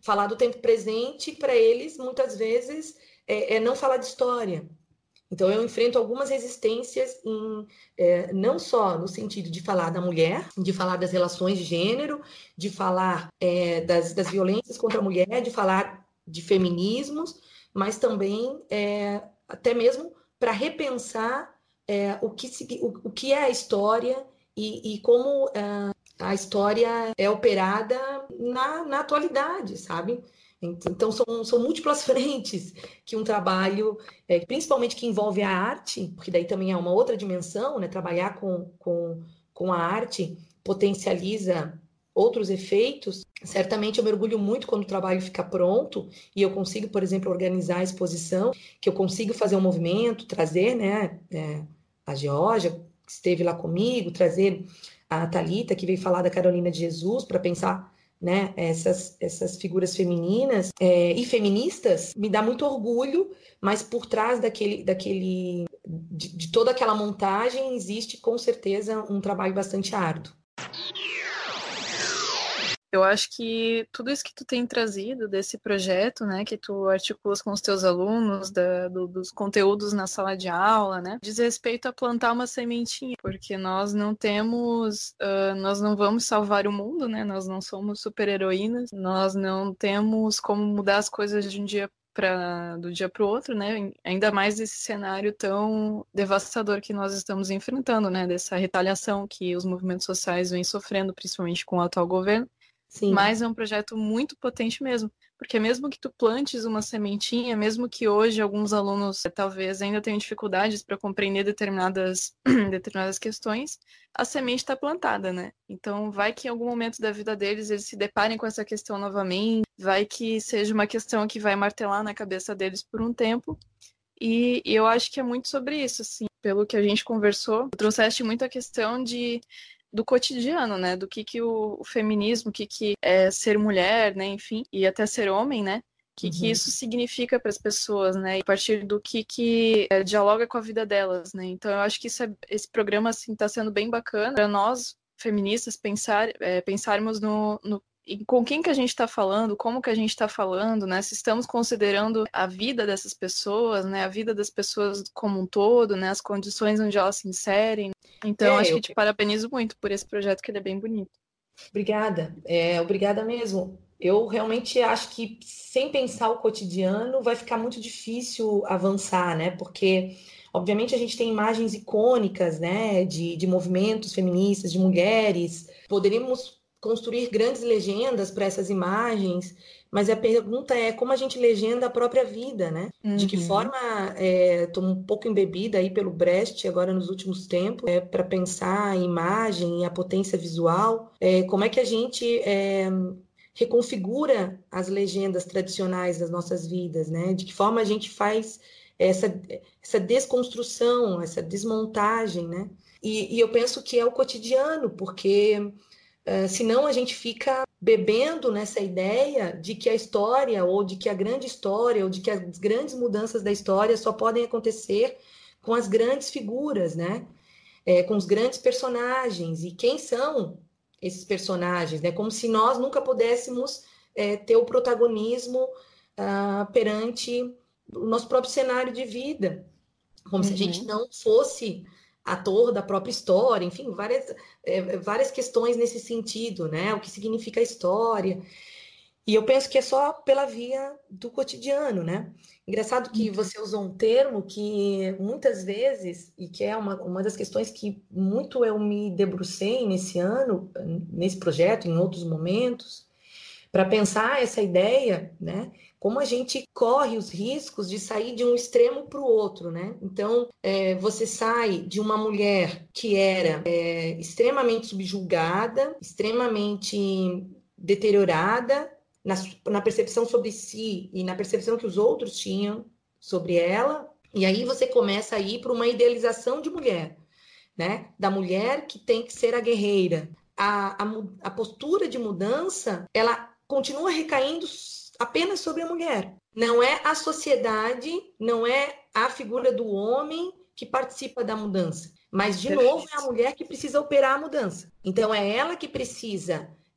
Speaker 3: falar do tempo presente, para eles, muitas vezes, é, é não falar de história. Então, eu enfrento algumas resistências, em, é, não só no sentido de falar da mulher, de falar das relações de gênero, de falar é, das, das violências contra a mulher, de falar de feminismos, mas também é, até mesmo para repensar é, o, que, o, o que é a história e, e como é, a história é operada na, na atualidade, sabe? Então, são, são múltiplas frentes que um trabalho, é, principalmente que envolve a arte, porque daí também é uma outra dimensão, né? Trabalhar com, com, com a arte potencializa outros efeitos. Certamente eu mergulho muito quando o trabalho fica pronto e eu consigo, por exemplo, organizar a exposição, que eu consigo fazer um movimento, trazer, né, é, a Geórgia, que esteve lá comigo, trazer a Thalita, que veio falar da Carolina de Jesus, para pensar, né, essas, essas figuras femininas é, e feministas, me dá muito orgulho, mas por trás daquele, daquele de, de toda aquela montagem existe com certeza um trabalho bastante árduo.
Speaker 1: Eu acho que tudo isso que tu tem trazido desse projeto, né, que tu articulas com os teus alunos, da, do, dos conteúdos na sala de aula, né, diz respeito a plantar uma sementinha, porque nós não temos, uh, nós não vamos salvar o mundo, né, nós não somos super-heroínas, nós não temos como mudar as coisas de um dia Pra, do dia para o outro, né? Ainda mais esse cenário tão devastador que nós estamos enfrentando, né? Dessa retaliação que os movimentos sociais vêm sofrendo, principalmente com o atual governo. Sim. Mas é um projeto muito potente mesmo, porque mesmo que tu plantes uma sementinha, mesmo que hoje alguns alunos talvez ainda tenham dificuldades para compreender determinadas, determinadas questões, a semente está plantada, né? Então vai que em algum momento da vida deles eles se deparem com essa questão novamente, vai que seja uma questão que vai martelar na cabeça deles por um tempo, e, e eu acho que é muito sobre isso, assim, pelo que a gente conversou, trouxeste muito a questão de do cotidiano, né, do que que o, o feminismo, o que que é ser mulher, né, enfim, e até ser homem, né, o que, uhum. que isso significa para as pessoas, né, e a partir do que que é, dialoga com a vida delas, né, então eu acho que isso é, esse programa, assim, está sendo bem bacana para nós, feministas, pensar, é, pensarmos no, no e com quem que a gente está falando, como que a gente está falando, né? Se estamos considerando a vida dessas pessoas, né? A vida das pessoas como um todo, né? As condições onde elas se inserem. Então, é, acho eu... que te parabenizo muito por esse projeto, que ele é bem bonito.
Speaker 3: Obrigada, é, obrigada mesmo. Eu realmente acho que sem pensar o cotidiano vai ficar muito difícil avançar, né? Porque, obviamente, a gente tem imagens icônicas, né? De, de movimentos feministas, de mulheres. Poderíamos construir grandes legendas para essas imagens, mas a pergunta é como a gente legenda a própria vida, né? Uhum. De que forma, estou é, um pouco embebida aí pelo Brecht agora nos últimos tempos, é, para pensar a imagem e a potência visual, é, como é que a gente é, reconfigura as legendas tradicionais das nossas vidas, né? De que forma a gente faz essa, essa desconstrução, essa desmontagem, né? E, e eu penso que é o cotidiano, porque Uh, senão a gente fica bebendo nessa ideia de que a história, ou de que a grande história, ou de que as grandes mudanças da história só podem acontecer com as grandes figuras, né? É, com os grandes personagens. E quem são esses personagens, né? Como se nós nunca pudéssemos é, ter o protagonismo uh, perante o nosso próprio cenário de vida. Como uhum. se a gente não fosse ator da própria história, enfim, várias, é, várias questões nesse sentido, né? O que significa a história. E eu penso que é só pela via do cotidiano, né? Engraçado que você usou um termo que muitas vezes, e que é uma, uma das questões que muito eu me debrucei nesse ano, nesse projeto, em outros momentos, para pensar essa ideia, né? Como a gente corre os riscos de sair de um extremo para o outro, né? Então, é, você sai de uma mulher que era é, extremamente subjugada, extremamente deteriorada na, na percepção sobre si e na percepção que os outros tinham sobre ela, e aí você começa a ir para uma idealização de mulher, né? Da mulher que tem que ser a guerreira. A, a, a postura de mudança, ela continua recaindo apenas sobre a mulher. Não é a sociedade, não é a figura do homem que participa da mudança. Mas, de Perfeito. novo, é a mulher que precisa operar a mudança. Então, é ela que precisa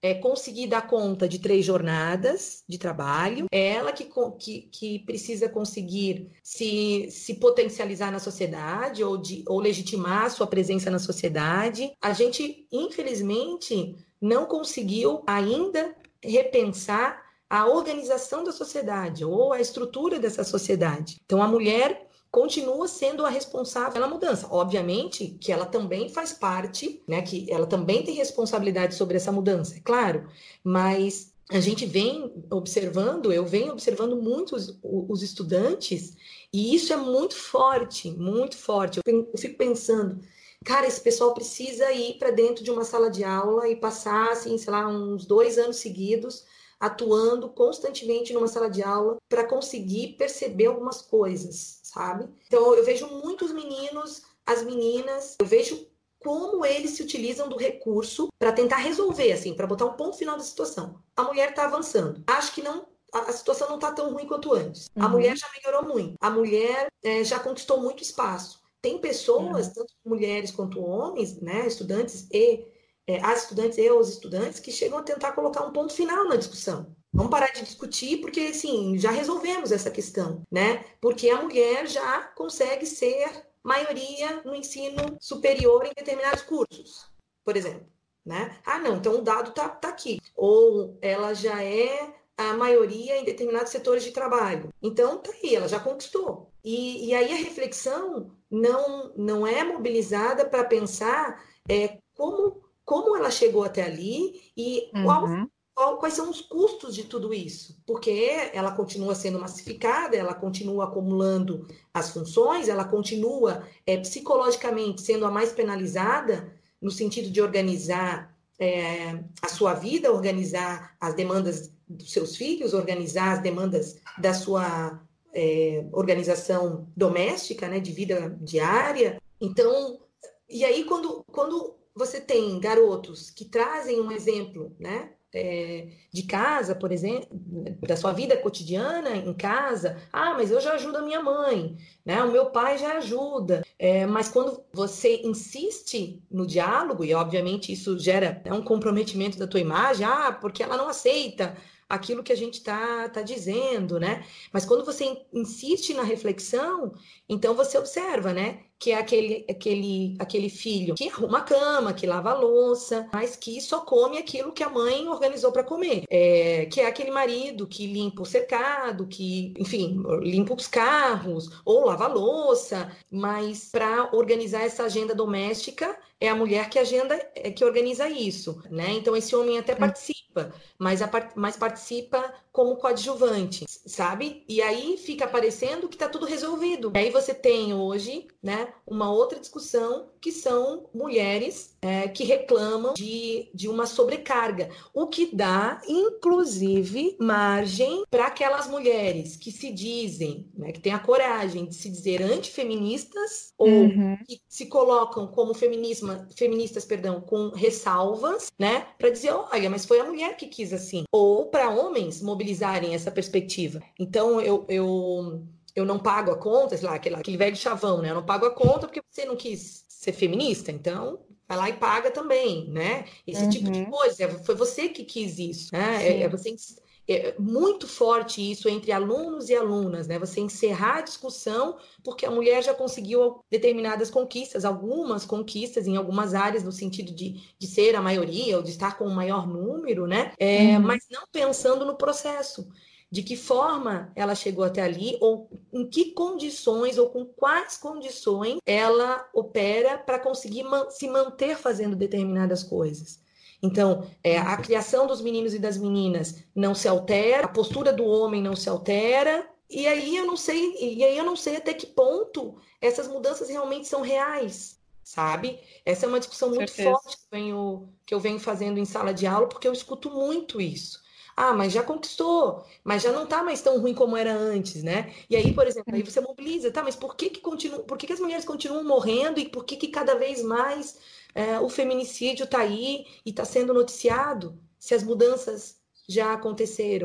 Speaker 3: é, conseguir dar conta de três jornadas de trabalho, é ela que, que, que precisa conseguir se, se potencializar na sociedade ou, de, ou legitimar a sua presença na sociedade. A gente, infelizmente, não conseguiu ainda repensar a organização da sociedade ou a estrutura dessa sociedade. Então, a mulher continua sendo a responsável pela mudança. Obviamente que ela também faz parte, né, que ela também tem responsabilidade sobre essa mudança, é claro, mas a gente vem observando, eu venho observando muitos os estudantes, e isso é muito forte, muito forte. Eu fico pensando, cara, esse pessoal precisa ir para dentro de uma sala de aula e passar, assim, sei lá, uns dois anos seguidos atuando constantemente numa sala de aula para conseguir perceber algumas coisas, sabe? Então, eu vejo muitos meninos, as meninas, eu vejo como eles se utilizam do recurso para tentar resolver, assim, para botar um ponto final da situação. A mulher está avançando. Acho que não, a, a situação não está tão ruim quanto antes. Uhum. A mulher já melhorou muito. A mulher é, já conquistou muito espaço. Tem pessoas, uhum. tanto mulheres quanto homens, né, estudantes e É, as estudantes e os estudantes que chegam a tentar colocar um ponto final na discussão. Vamos parar de discutir porque, assim, já resolvemos essa questão, né? Porque a mulher já consegue ser maioria no ensino superior em determinados cursos, por exemplo, né? Ah, não, então o dado tá, tá aqui. Ou ela já é a maioria em determinados setores de trabalho. Então, tá aí, ela já conquistou. E, e aí a reflexão não, não é mobilizada para pensar é, como como ela chegou até ali e qual, uhum. qual, quais são os custos de tudo isso. Porque ela continua sendo massificada, ela continua acumulando as funções, ela continua é, psicologicamente sendo a mais penalizada no sentido de organizar é, a sua vida, organizar as demandas dos seus filhos, organizar as demandas da sua é, organização doméstica, né, de vida diária. Então, e aí quando... quando você tem garotos que trazem um exemplo, né, é, de casa, por exemplo, da sua vida cotidiana em casa. Ah, mas eu já ajudo a minha mãe, né? O meu pai já ajuda. É, mas quando você insiste no diálogo, e obviamente isso gera né, um comprometimento da tua imagem, ah, porque ela não aceita aquilo que a gente está tá dizendo, né? Mas quando você insiste na reflexão, então você observa, né? Que é aquele, aquele, aquele filho que arruma a cama, que lava a louça, mas que só come aquilo que a mãe organizou para comer. É, que é aquele marido que limpa o cercado, que, enfim, limpa os carros, ou lava a louça, mas para organizar essa agenda doméstica, é a mulher que agenda, é, que organiza isso, né? Então esse homem até participa, mas, a, mas participa como coadjuvante, sabe? E aí fica parecendo que tá tudo resolvido. E aí você tem hoje, né, uma outra discussão que são mulheres é, que reclamam de, de uma sobrecarga, o que dá, inclusive, margem para aquelas mulheres que se dizem, né, que têm a coragem de se dizer antifeministas ou uhum. que se colocam como feminismo, feministas, perdão, com ressalvas, né, para dizer, olha, mas foi a mulher que quis assim. Ou para homens mobilizarem essa perspectiva. Então, eu... eu eu não pago a conta, sei lá, aquele, aquele velho chavão, né? Eu não pago a conta porque você não quis ser feminista, então vai lá e paga também, né? Esse uhum. tipo de coisa, foi você que quis isso, né? É, é, você, é muito forte isso entre alunos e alunas, né? Você encerrar a discussão porque a mulher já conseguiu determinadas conquistas, algumas conquistas em algumas áreas, no sentido de, de ser a maioria ou de estar com o maior número, né? É, uhum. Mas não pensando no processo. De que forma ela chegou até ali, ou em que condições, ou com quais condições ela opera para conseguir man- se manter fazendo determinadas coisas. Então, é, a criação dos meninos e das meninas não se altera, a postura do homem não se altera, e aí eu não sei, e aí eu não sei até que ponto essas mudanças realmente são reais, sabe? Essa é uma discussão muito
Speaker 1: Certeza.
Speaker 3: forte que eu venho, que eu venho fazendo em sala de aula, porque eu escuto muito isso. Ah, mas já conquistou, mas já não tá mais tão ruim como era antes, né? E aí, por exemplo, aí você mobiliza, tá, mas por que que continua, por que que as mulheres continuam morrendo e por que que cada vez mais é, o feminicídio tá aí e tá sendo noticiado, se as mudanças já aconteceram?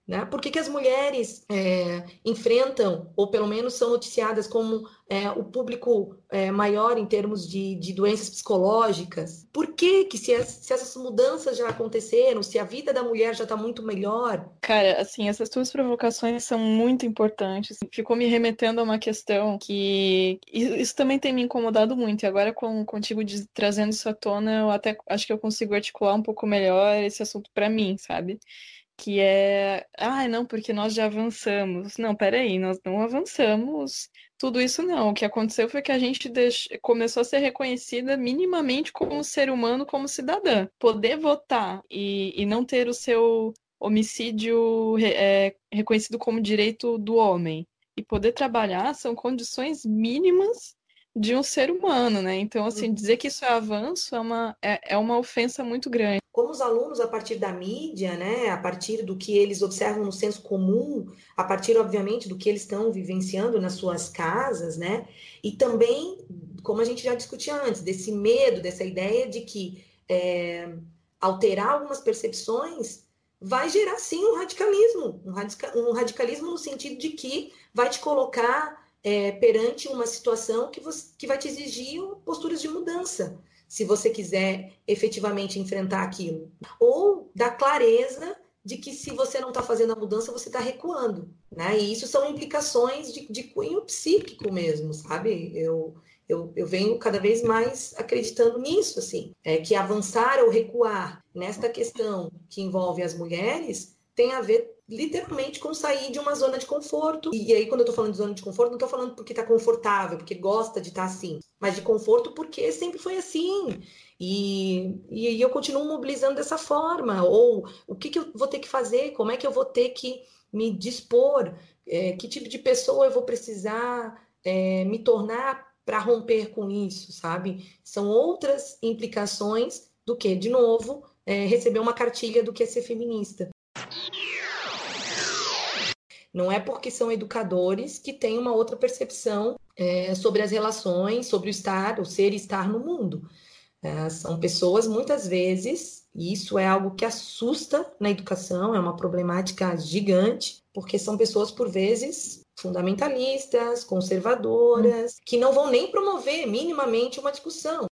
Speaker 3: Né? Por que, que as mulheres é, enfrentam, ou pelo menos são noticiadas como é, o público é, maior em termos de, de doenças psicológicas? Por que, que se, as, se essas mudanças já aconteceram, se a vida da mulher já está muito melhor?
Speaker 1: Cara, assim, essas tuas provocações são muito importantes. Ficou me remetendo a uma questão que isso também tem me incomodado muito. E agora, com, contigo de, trazendo isso à tona, eu até acho que eu consigo articular um pouco melhor esse assunto para mim, sabe? Que é, ah, não, porque nós já avançamos. Não, peraí, nós não avançamos tudo isso não. O que aconteceu foi que a gente deix... começou a ser reconhecida minimamente como ser humano, como cidadã. Poder votar e, e não ter o seu homicídio é, reconhecido como direito do homem e poder trabalhar são condições mínimas de um ser humano, né? Então, assim, dizer que isso é avanço é uma, é, é uma ofensa muito grande.
Speaker 3: Como os alunos, a partir da mídia, né, a partir do que eles observam no senso comum, a partir, obviamente, do que eles estão vivenciando nas suas casas, né, e também, como a gente já discutia antes, desse medo, dessa ideia de que é, alterar algumas percepções vai gerar, sim, um radicalismo, um, radica, um radicalismo no sentido de que vai te colocar é, perante uma situação que, você, que vai te exigir posturas de mudança, se você quiser efetivamente enfrentar aquilo. Ou da clareza de que se você não está fazendo a mudança, você está recuando, né? E isso são implicações de, de cunho psíquico mesmo, sabe? Eu, eu, eu venho cada vez mais acreditando nisso, assim, é que avançar ou recuar nesta questão que envolve as mulheres tem a ver literalmente com sair de uma zona de conforto. E aí, quando eu tô falando de zona de conforto, não tô falando porque tá confortável, porque gosta de estar assim, mas de conforto porque sempre foi assim. E, e eu continuo mobilizando dessa forma. Ou o que, que eu vou ter que fazer? Como é que eu vou ter que me dispor? É, que tipo de pessoa eu vou precisar é, me tornar para romper com isso, sabe? São outras implicações do que, de novo, é, receber uma cartilha do que é ser feminista. Não é porque são educadores que têm uma outra percepção é, sobre as relações, sobre o estar, o ser e estar no mundo. É, são pessoas, muitas vezes, e isso é algo que assusta na educação, é uma problemática gigante, porque são pessoas, por vezes, fundamentalistas, conservadoras, que não vão nem promover minimamente uma discussão.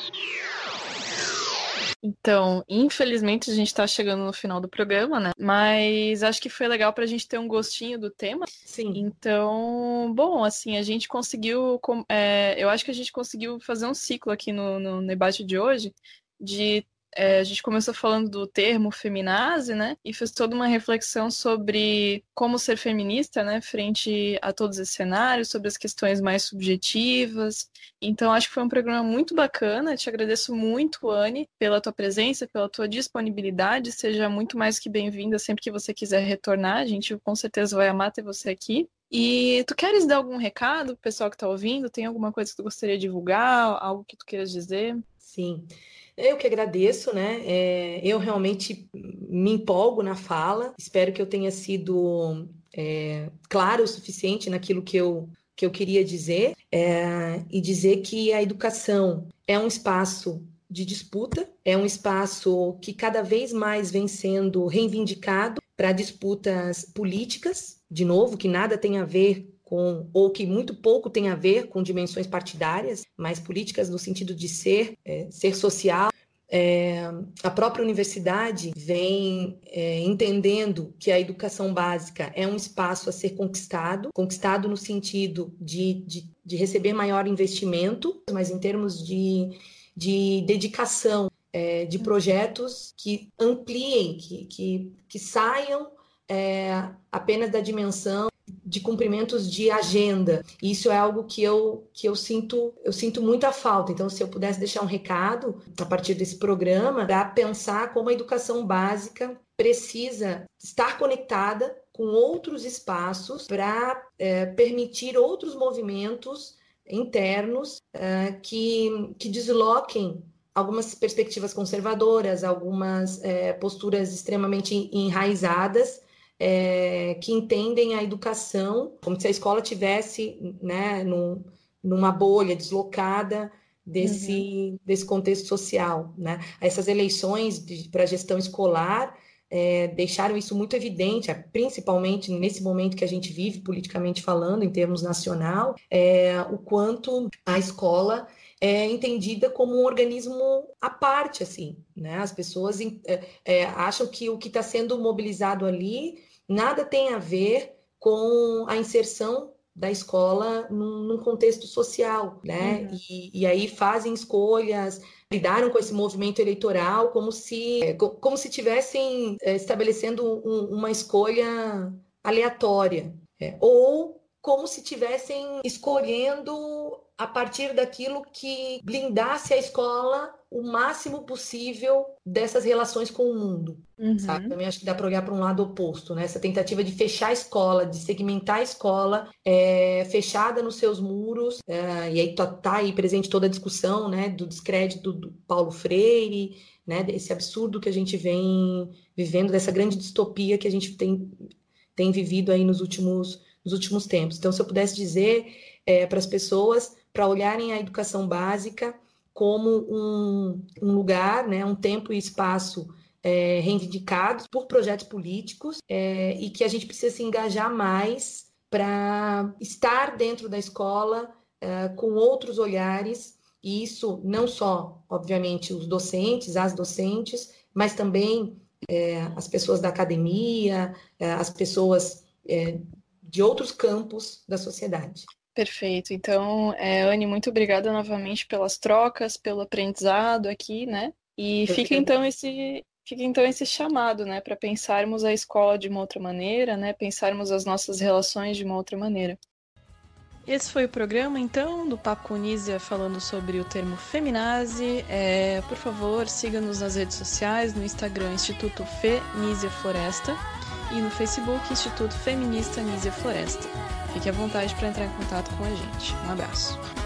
Speaker 1: Então, infelizmente a gente está chegando no final do programa, né? Mas acho que foi legal para a gente ter um gostinho do tema.
Speaker 3: Sim.
Speaker 1: Então, bom, assim, a gente conseguiu, é, eu acho que a gente conseguiu fazer um ciclo aqui no, no debate de hoje, de É, a gente começou falando do termo feminazi, né? E fez toda uma reflexão sobre como ser feminista, né? Frente a todos esses cenários, sobre as questões mais subjetivas. Então, acho que foi um programa muito bacana. Te agradeço muito, Anne, pela tua presença, pela tua disponibilidade. Seja muito mais que bem-vinda sempre que você quiser retornar. A gente com certeza vai amar ter você aqui. E tu queres dar algum recado pro pessoal que está ouvindo? Tem alguma coisa que tu gostaria de divulgar? Algo que tu queiras dizer?
Speaker 3: Sim. Eu que agradeço, né? É, eu realmente me empolgo na fala. Espero que eu tenha sido é, clara o suficiente naquilo que eu, que eu queria dizer. É, e dizer que a educação é um espaço de disputa, é um espaço que cada vez mais vem sendo reivindicado para disputas políticas, de novo, que nada tem a ver com, ou que muito pouco tem a ver com dimensões partidárias, mas políticas no sentido de ser, é, ser social. É, a própria universidade vem é, entendendo que a educação básica é um espaço a ser conquistado, conquistado no sentido de, de, de receber maior investimento, mas em termos de, de dedicação, é, de projetos que ampliem, que, que, que saiam é, apenas da dimensão de cumprimentos de agenda. E isso é algo que eu, que eu sinto, eu sinto muita falta. Então, se eu pudesse deixar um recado a partir desse programa, para pensar como a educação básica precisa estar conectada com outros espaços para é, permitir outros movimentos internos é, que, que desloquem algumas perspectivas conservadoras, algumas é, posturas extremamente enraizadas, É, que entendem a educação como se a escola tivesse, né, num, numa bolha deslocada desse, uhum. desse contexto social, né? Essas eleições para a gestão escolar é, deixaram isso muito evidente, principalmente nesse momento que a gente vive politicamente falando, em termos nacional, é, o quanto a escola é entendida como um organismo à parte, assim, né? As pessoas é, é, acham que o que está sendo mobilizado ali nada tem a ver com a inserção da escola num, num contexto social, né? Uhum. E, e aí fazem escolhas, lidaram com esse movimento eleitoral como se, como se tivessem estabelecendo um, uma escolha aleatória, é, ou como se tivessem escolhendo a partir daquilo que blindasse a escola o máximo possível dessas relações com o mundo. Uhum. Sabe? Também acho que dá para olhar para um lado oposto, né? Essa tentativa de fechar a escola, de segmentar a escola, é, fechada nos seus muros, é, e aí tá, tá aí presente toda a discussão, né, do descrédito do Paulo Freire, né, desse absurdo que a gente vem vivendo, dessa grande distopia que a gente tem, tem vivido aí nos últimos, nos últimos tempos. Então, se eu pudesse dizer é, para as pessoas, para olharem a educação básica como um, um lugar, né, um tempo e espaço é, reivindicados por projetos políticos, é, e que a gente precisa se engajar mais para estar dentro da escola é, com outros olhares, e isso não só, obviamente, os docentes, as docentes, mas também é, as pessoas da academia, é, as pessoas é, de outros campos da sociedade.
Speaker 1: Perfeito. Então, é, Anne, muito obrigada novamente pelas trocas, pelo aprendizado aqui, né? E fica então esse, fica então esse chamado, né, para pensarmos a escola de uma outra maneira, né? Pensarmos as nossas relações de uma outra maneira. Esse foi o programa, então, do Papo com Nízia, falando sobre o termo feminazi. É, por favor, siga-nos nas redes sociais, no Instagram, Instituto Fê Nízia Floresta, e no Facebook, Instituto Feminista Nízia Floresta. Fique à vontade para entrar em contato com a gente. Um abraço.